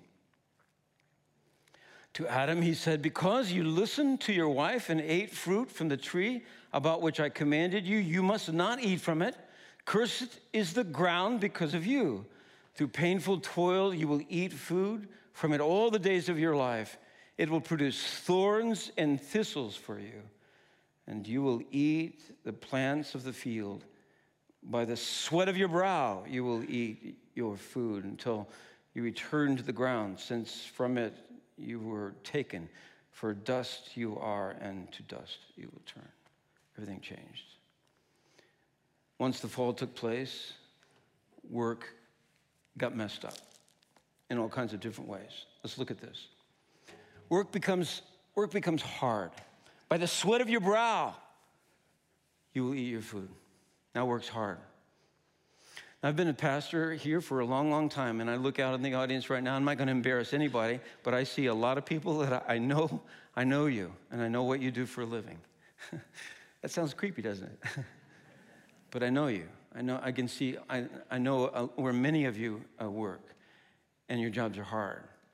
To Adam, he said, because you listened to your wife and ate fruit from the tree about which I commanded you, you must not eat from it. Cursed is the ground because of you. Through painful toil, you will eat food from it all the days of your life. It will produce thorns and thistles for you, and you will eat the plants of the field. By the sweat of your brow, you will eat your food until you return to the ground, since from it you were taken. For dust you are, and to dust you will turn. Everything changed. Once the fall took place, work got messed up in all kinds of different ways. Let's look at this. Work becomes, work becomes hard. By the sweat of your brow, you will eat your food. Now work's hard. I've been a pastor here for a long, long time, and I look out in the audience right now. I'm not going to embarrass anybody, but I see a lot of people that I know, I know you, and I know what you do for a living. That sounds creepy, doesn't it? But I know you. I know, I can see, I, I know uh, where many of you uh, work, and your jobs are hard.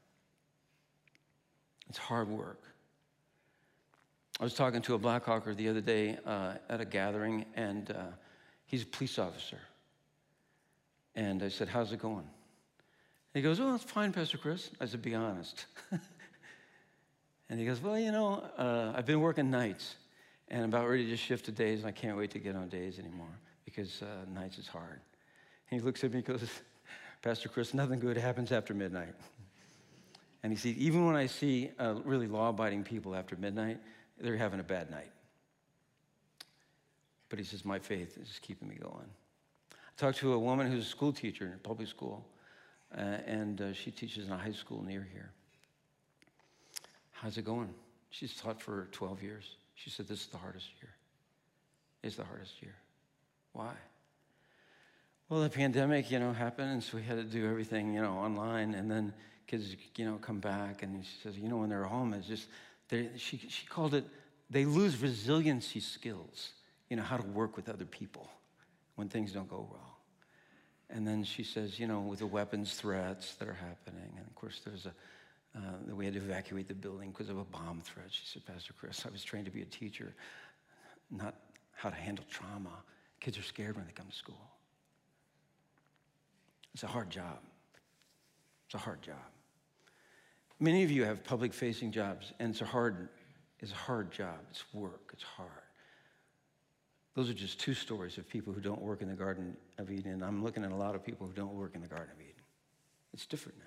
It's hard work. I was talking to a Blackhawker the other day uh, at a gathering, and uh, he's a police officer. And I said, how's it going? And he goes, oh, it's fine, Pastor Chris. I said, be honest. And he goes, well, you know, uh, I've been working nights, and I'm about ready to shift to days, and I can't wait to get on days anymore because uh, nights is hard. And he looks at me and goes, Pastor Chris, nothing good happens after midnight. And he said, even when I see uh, really law-abiding people after midnight, they're having a bad night. But he says, my faith is keeping me going. I talked to a woman who's a school teacher in a public school, uh, and uh, she teaches in a high school near here. How's it going? She's taught for twelve years. She said, this is the hardest year. It's the hardest year. Why? Well, the pandemic, you know, happened, and so we had to do everything, you know, online, and then kids, you know, come back, and she says, you know, when they're home, it's just, she, she called it, they lose resiliency skills, you know, how to work with other people when things don't go well. And then she says, you know, with the weapons threats that are happening, and of course there's a, uh, we had to evacuate the building because of a bomb threat. She said, Pastor Chris, I was trained to be a teacher, not how to handle trauma. Kids are scared when they come to school. It's a hard job. It's a hard job. Many of you have public-facing jobs, and it's a hard, it's a hard job. It's work. It's hard. Those are just two stories of people who don't work in the Garden of Eden. I'm looking at a lot of people who don't work in the Garden of Eden. It's different now.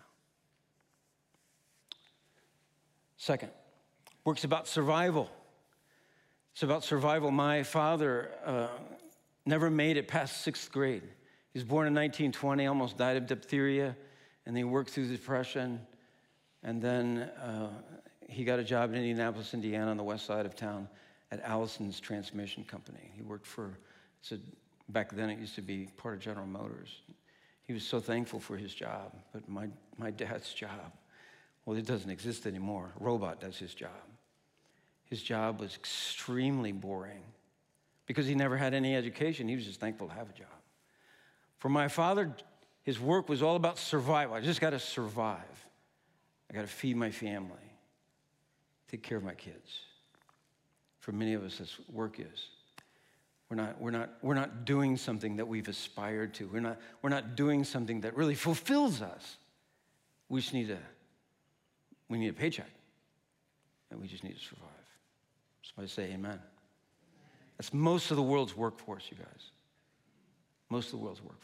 Second, work's about survival. It's about survival. My father uh, never made it past sixth grade. He was born in nineteen twenty, almost died of diphtheria, and he worked through the Depression. And then uh, he got a job in Indianapolis, Indiana, on the west side of town at Allison's Transmission Company. He worked for, so back then it used to be part of General Motors. He was so thankful for his job, but my, my dad's job, well, it doesn't exist anymore. A robot does his job. His job was extremely boring because he never had any education. He was just thankful to have a job. For my father, his work was all about survival. I just got to survive. I got to feed my family, take care of my kids. For many of us, that's what work is. We're not, we're not, we're not doing something that we've aspired to. We're not, we're not doing something that really fulfills us. We just need a, we need a paycheck, and we just need to survive. Somebody say amen. That's most of the world's workforce, you guys. Most of the world's workforce.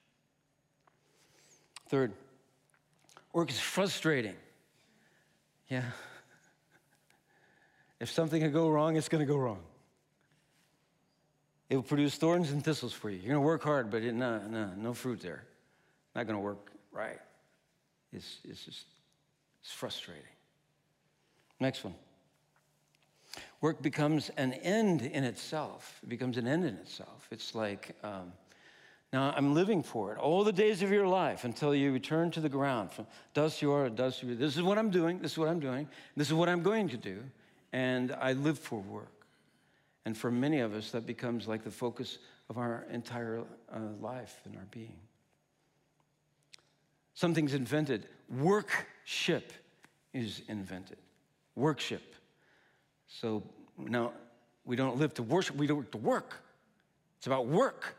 Third, work is frustrating. Yeah. If something can go wrong, it's going to go wrong. It will produce thorns and thistles for you. You're going to work hard, but it, no, no, no fruit there. Not going to work right. It's, it's just, it's frustrating. Next one. Work becomes an end in itself. It becomes an end in itself. It's like, um, now I'm living for it all the days of your life until you return to the ground. From dust you are, dust you are. This is what I'm doing. This is what I'm doing. This is what I'm going to do. And I live for work. And for many of us, that becomes like the focus of our entire uh, life and our being. Something's invented. Workship is invented. Workship. So now we don't live to worship, we live to work. It's about work.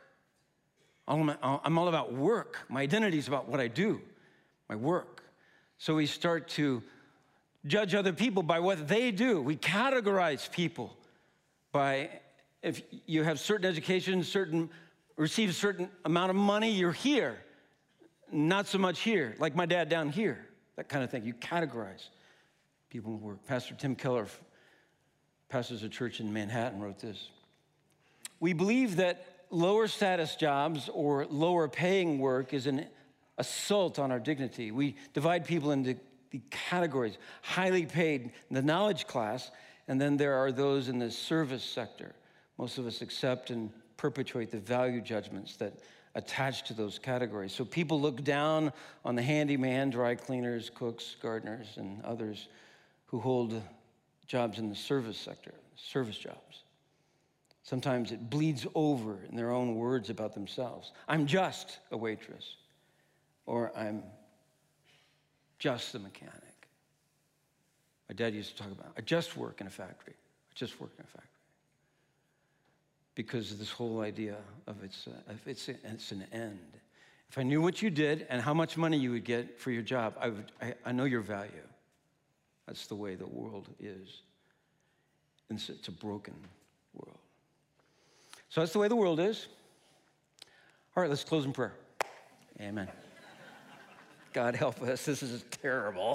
I'm all about work. My identity is about what I do, my work. So we start to judge other people by what they do. We categorize people by, if you have certain education, certain, receive a certain amount of money, you're here. Not so much here, like my dad down here, that kind of thing. You categorize people in work. Pastor Tim Keller, pastors a church in Manhattan, wrote this. We believe that lower status jobs or lower paying work is an assault on our dignity. We divide people into the categories, highly paid, the knowledge class, and then there are those in the service sector. Most of us accept and perpetuate the value judgments that attach to those categories. So people look down on the handyman, dry cleaners, cooks, gardeners, and others who hold jobs in the service sector, service jobs. Sometimes it bleeds over in their own words about themselves. I'm just a waitress, or I'm just a mechanic. My dad used to talk about, I just work in a factory. I just work in a factory. Because of this whole idea of it's, uh, of it's, it's an end. If I knew what you did and how much money you would get for your job, I, would, I, I know your value. That's the way the world is. And it's, it's a broken world. So that's the way the world is. All right, let's close in prayer. Amen. God help us. This is terrible.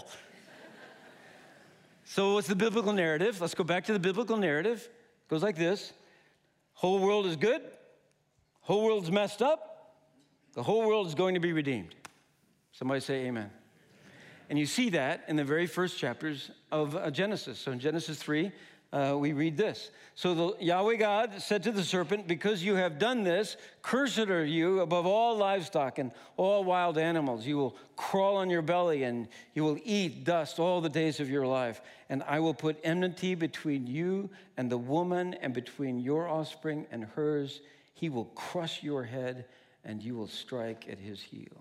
So what's the biblical narrative? Let's go back to the biblical narrative. It goes like this. Whole world is good. Whole world's messed up. The whole world is going to be redeemed. Somebody say amen. And you see that in the very first chapters of uh, Genesis. So in Genesis three, uh, we read this. So the, Yahweh God said to the serpent, because you have done this, cursed are you above all livestock and all wild animals. You will crawl on your belly and you will eat dust all the days of your life. And I will put enmity between you and the woman and between your offspring and hers. He will crush your head and you will strike at his heel.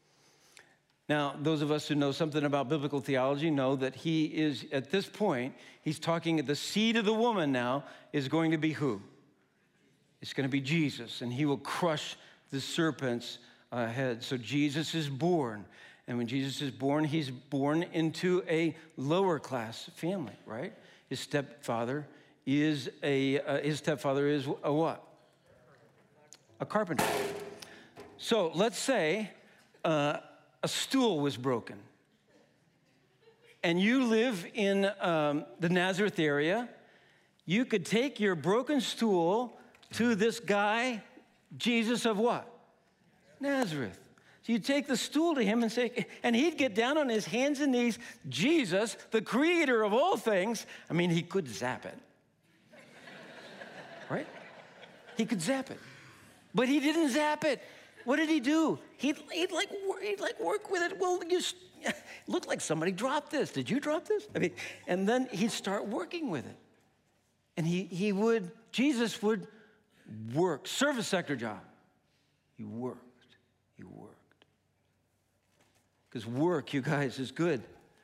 Now, those of us who know something about biblical theology know that he is, at this point, he's talking at the seed of the woman now is going to be who? It's going to be Jesus, and he will crush the serpent's uh, head. So Jesus is born, and when Jesus is born, he's born into a lower class family, right? His stepfather is a, uh, his stepfather is a what? A carpenter. So let's say, uh, a stool was broken, and you live in um, the Nazareth area, you could take your broken stool to this guy, Jesus of what? Nazareth. So you take the stool to him and say, and he'd get down on his hands and knees, Jesus, the creator of all things. I mean, he could zap it, right? He could zap it, but he didn't zap it. What did he do? He'd, he'd, like, he'd like work with it. Well, you looked like somebody dropped this. Did you drop this? I mean, and then he'd start working with it. And he, he would, Jesus would work, service sector job. He worked, he worked. Because work, you guys, is good.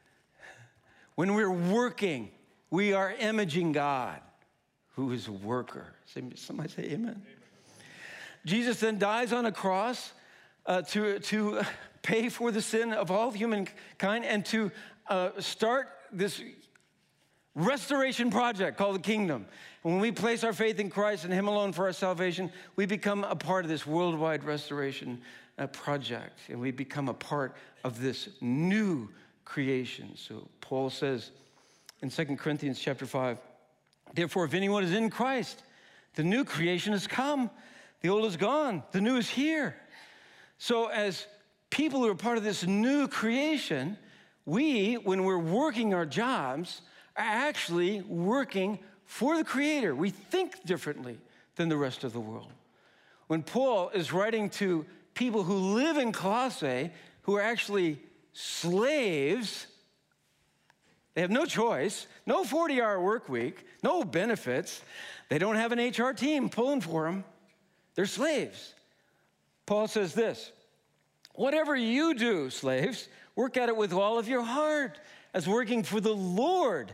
When we're working, we are imaging God, who is a worker. Somebody say amen. Amen. Jesus then dies on a cross uh, to, to pay for the sin of all humankind and to uh, start this restoration project called the kingdom. And when we place our faith in Christ and him alone for our salvation, we become a part of this worldwide restoration uh, project, and we become a part of this new creation. So Paul says in Second Corinthians chapter five, therefore, if anyone is in Christ, the new creation has come. The old is gone. The new is here. So as people who are part of this new creation, we, when we're working our jobs, are actually working for the Creator. We think differently than the rest of the world. When Paul is writing to people who live in Colossae, who are actually slaves, they have no choice, no forty-hour work week, no benefits. They don't have an H R team pulling for them. They're slaves. Paul says this, whatever you do, slaves, work at it with all of your heart as working for the Lord,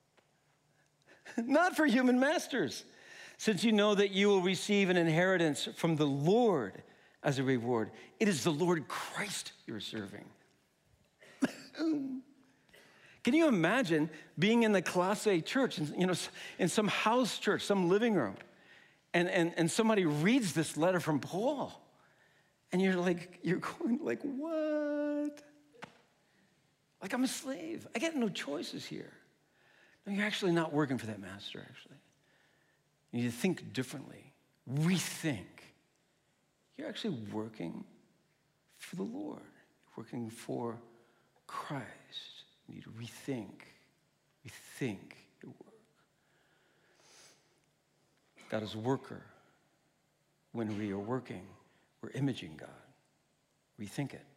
not for human masters, since you know that you will receive an inheritance from the Lord as a reward. It is the Lord Christ you're serving. Can you imagine being in the Colossae church, you know, in some house church, some living room, And, and, and somebody reads this letter from Paul, and you're like, you're going like, what? Like, I'm a slave. I get no choices here. No, you're actually not working for that master, actually. You need to think differently. Rethink. You're actually working for the Lord. You're working for Christ. You need to rethink. Rethink your work. God is a worker. When we are working, we're imaging God. Rethink it.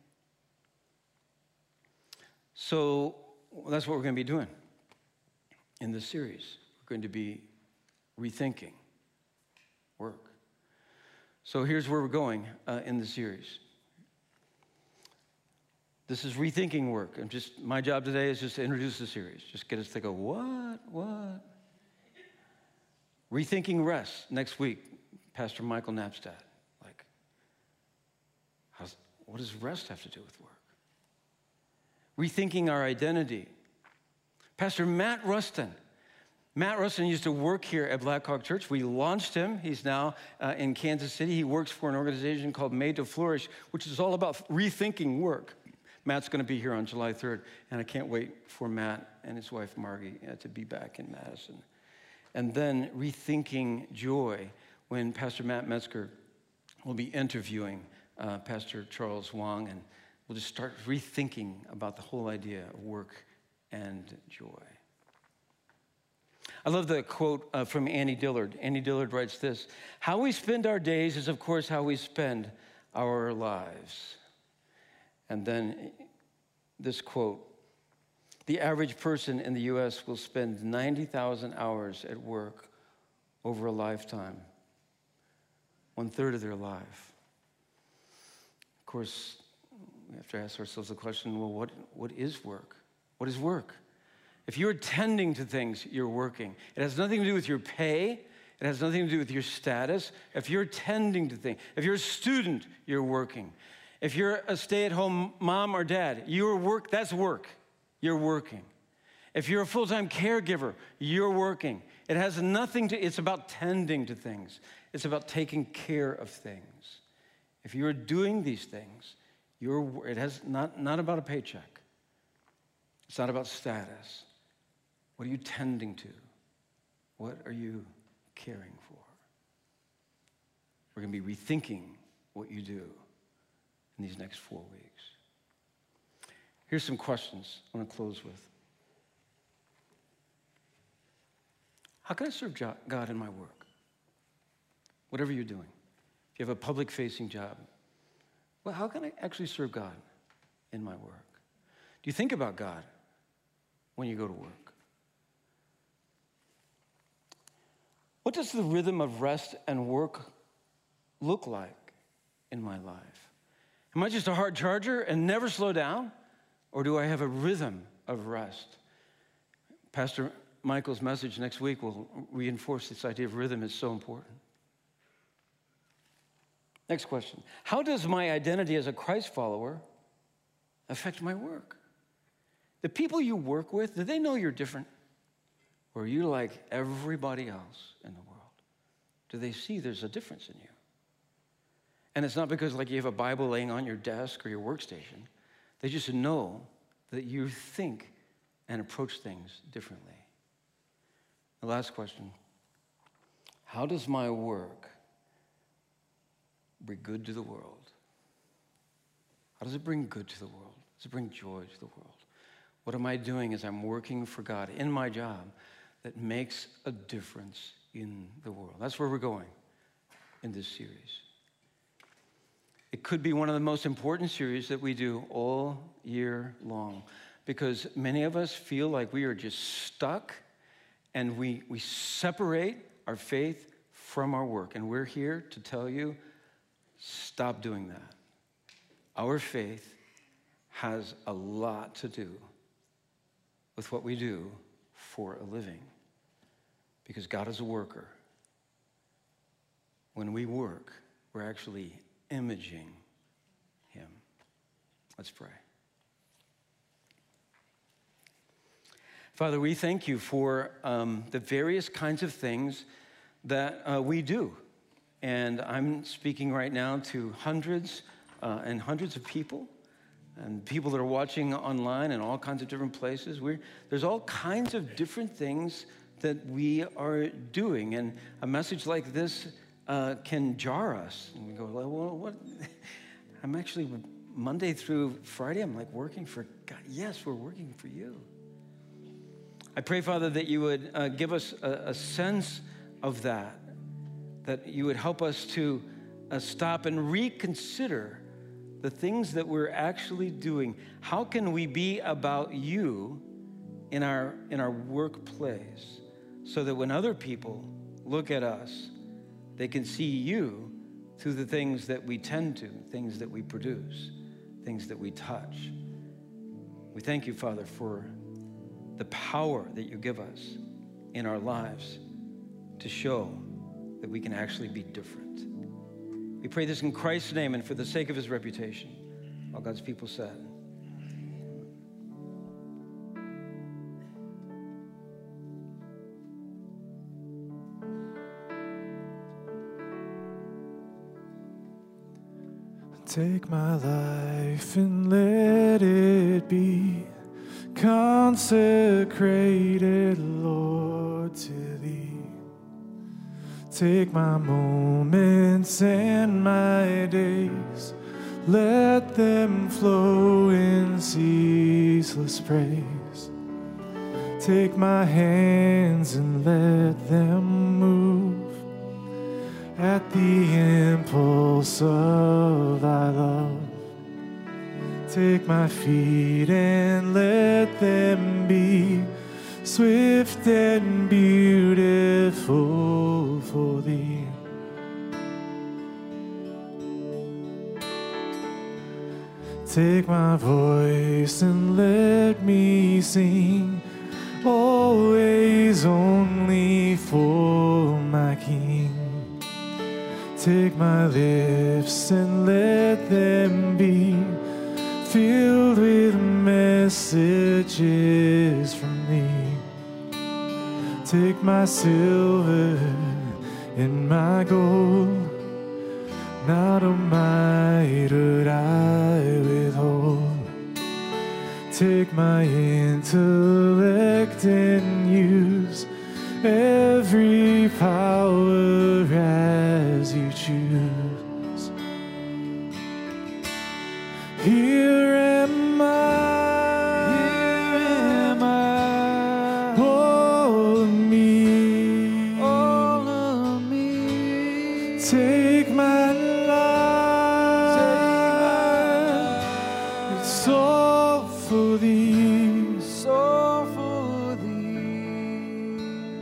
So well, that's what we're going to be doing in this series. We're going to be rethinking work. So here's where we're going uh, in the series. This is rethinking work. And just my job today is just to introduce the series. Just get us to go, what, what? Rethinking rest next week, Pastor Michael Knapstadt. Like, how's, what does rest have to do with work? Rethinking our identity. Pastor Matt Rustin. Matt Rustin used to work here at Blackhawk Church. We launched him. He's now uh, in Kansas City. He works for an organization called Made to Flourish, which is all about rethinking work. Matt's going to be here on July third, and I can't wait for Matt and his wife, Margie, uh, to be back in Madison. And then rethinking joy, when Pastor Matt Metzger will be interviewing uh, Pastor Charles Wang, and we'll just start rethinking about the whole idea of work and joy. I love the quote uh, from Annie Dillard. Annie Dillard writes this: "How we spend our days is, of course, how we spend our lives." And then this quote: "The average person in the U S will spend ninety thousand hours at work over a lifetime, one third of their life." Of course, we have to ask ourselves the question, well, what, what is work? What is work? If you're tending to things, you're working. It has nothing to do with your pay. It has nothing to do with your status. If you're tending to things, if you're a student, you're working. If you're a stay-at-home mom or dad, your work, that's work. You're working. If you're a full-time caregiver, you're working. It has nothing to, it's about tending to things. It's about taking care of things. If you're doing these things, you're, it has not, not about a paycheck. It's not about status. What are you tending to? What are you caring for? We're going to be rethinking what you do in these next four weeks. Here's some questions I want to close with. How can I serve God in my work? Whatever you're doing. If you have a public-facing job, well, how can I actually serve God in my work? Do you think about God when you go to work? What does the rhythm of rest and work look like in my life? Am I just a hard charger and never slow down? Or do I have a rhythm of rest? Pastor Michael's message next week will reinforce this idea of rhythm is so important. Next question. How does my identity as a Christ follower affect my work? The people you work with, do they know you're different? Or are you like everybody else in the world? Do they see there's a difference in you? And it's not because like you have a Bible laying on your desk or your workstation. They just know that you think and approach things differently. The last question. How does my work bring good to the world? How does it bring good to the world? Does it bring joy to the world? What am I doing as I'm working for God in my job that makes a difference in the world? That's where we're going in this series. It could be one of the most important series that we do all year long because many of us feel like we are just stuck and we, we separate our faith from our work. And we're here to tell you, stop doing that. Our faith has a lot to do with what we do for a living. Because God is a worker. When we work, we're actually imaging him. Let's pray. Father, we thank you for um, the various kinds of things that uh, we do. And I'm speaking right now to hundreds uh, and hundreds of people and people that are watching online in all kinds of different places. We're, there's all kinds of different things that we are doing. And a message like this uh, can jar us. And we go, well, what? I'm actually, Monday through Friday, I'm like working for God. Yes, we're working for you. I pray, Father, that you would uh, give us a, a sense of that, that you would help us to uh, stop and reconsider the things that we're actually doing. How can we be about you in our, in our workplace so that when other people look at us, they can see you through the things that we tend to, things that we produce, things that we touch, We thank you, Father, for the power that you give us in our lives to show that we can actually be different. We pray this in Christ's name and for the sake of his reputation. All God's people said. Take my life and let it be consecrated, Lord, to thee. Take my moments and my days, let them flow in ceaseless praise. Take my hands and let them move at the impulse of thy love. Take my feet and let them be swift and beautiful for thee. Take my voice and let me sing, always only for my King. Take my lips and let them be filled with messages from thee. Take my silver and my gold, not a mite I withhold. Take my intellect and use every power as you choose. Here am I, here am I, all of me, all of me. Take my life, it's all for thee, it's all for thee.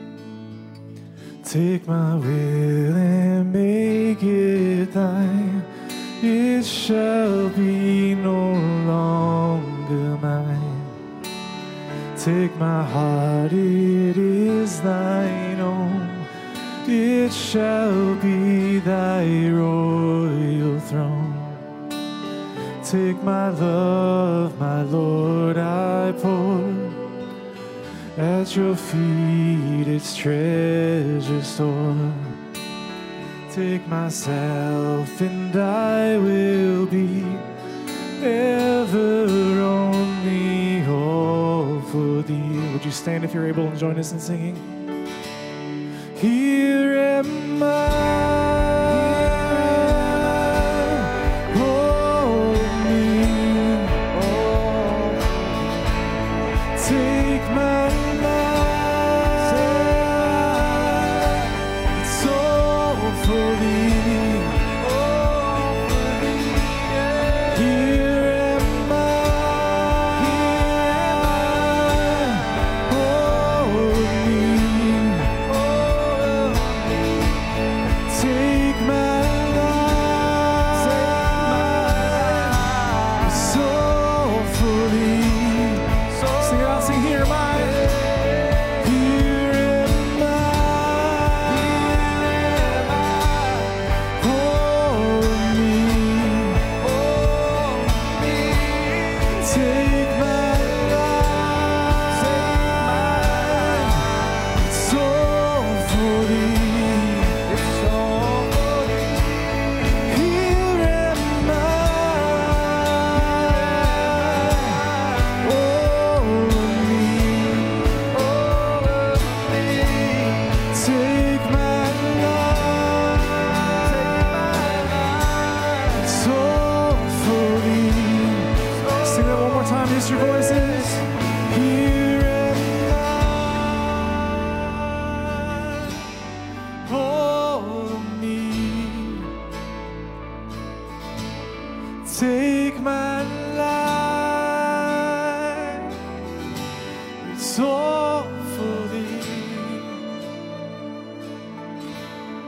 Take my will and make it thine, it shall be no longer mine. Take my heart, it is thine own, it shall be thy royal throne. Take my love, my Lord, I pour at your feet, its treasure store. Take myself and I will be ever only all for thee. Would you stand if you're able and join us in singing? Here am I, all of me, all. Take my life, it's all for thee, all for thee. Here am I, here am I, all of me, all of me. Take my life, it's all for thee. Sing it out, sing, here am I. Here am I, all of me, all of me. Take my life, it's all for thee, it's all for thee. Here am I, all of me, all of me. Take my life, it's all for thee. Sing that one more time, use your voices. Here am I, all of me. Take my life, it's all for thee.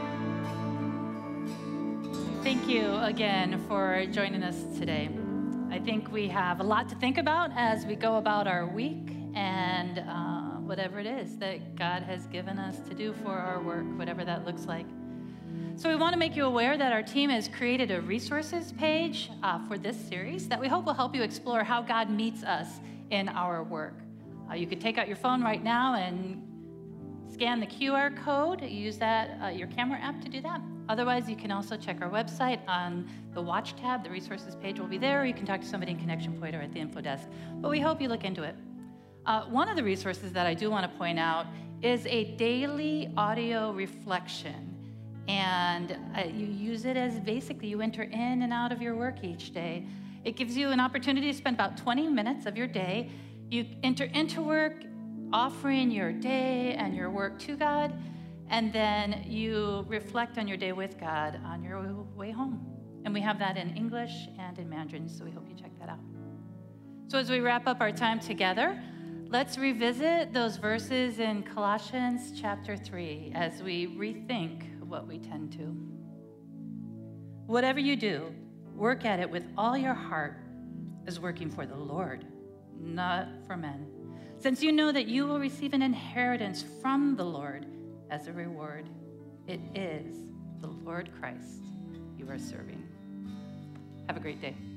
Thank you again for joining us today. I think we have a lot to think about as we go about our week and uh, whatever it is that God has given us to do for our work, whatever that looks like. So we want to make you aware that our team has created a resources page uh, for this series that we hope will help you explore how God meets us in our work. Uh, you could take out your phone right now and scan the Q R code. Use that, uh, your camera app to do that. Otherwise, you can also check our website on the Watch tab. The resources page will be there, or you can talk to somebody in Connection Point or at the info desk. But we hope you look into it. Uh, one of the resources that I do want to point out is a daily audio reflection. And uh, you use it as basically you enter in and out of your work each day. It gives you an opportunity to spend about twenty minutes of your day. You enter into work, offering your day and your work to God, and then you reflect on your day with God on your way home. And we have that in English and in Mandarin, so we hope you check that out. So as we wrap up our time together, let's revisit those verses in Colossians chapter three as we rethink what we tend to. Whatever you do, work at it with all your heart as working for the Lord, not for men, since you know that you will receive an inheritance from the Lord as a reward. It is the Lord Christ you are serving. Have a great day.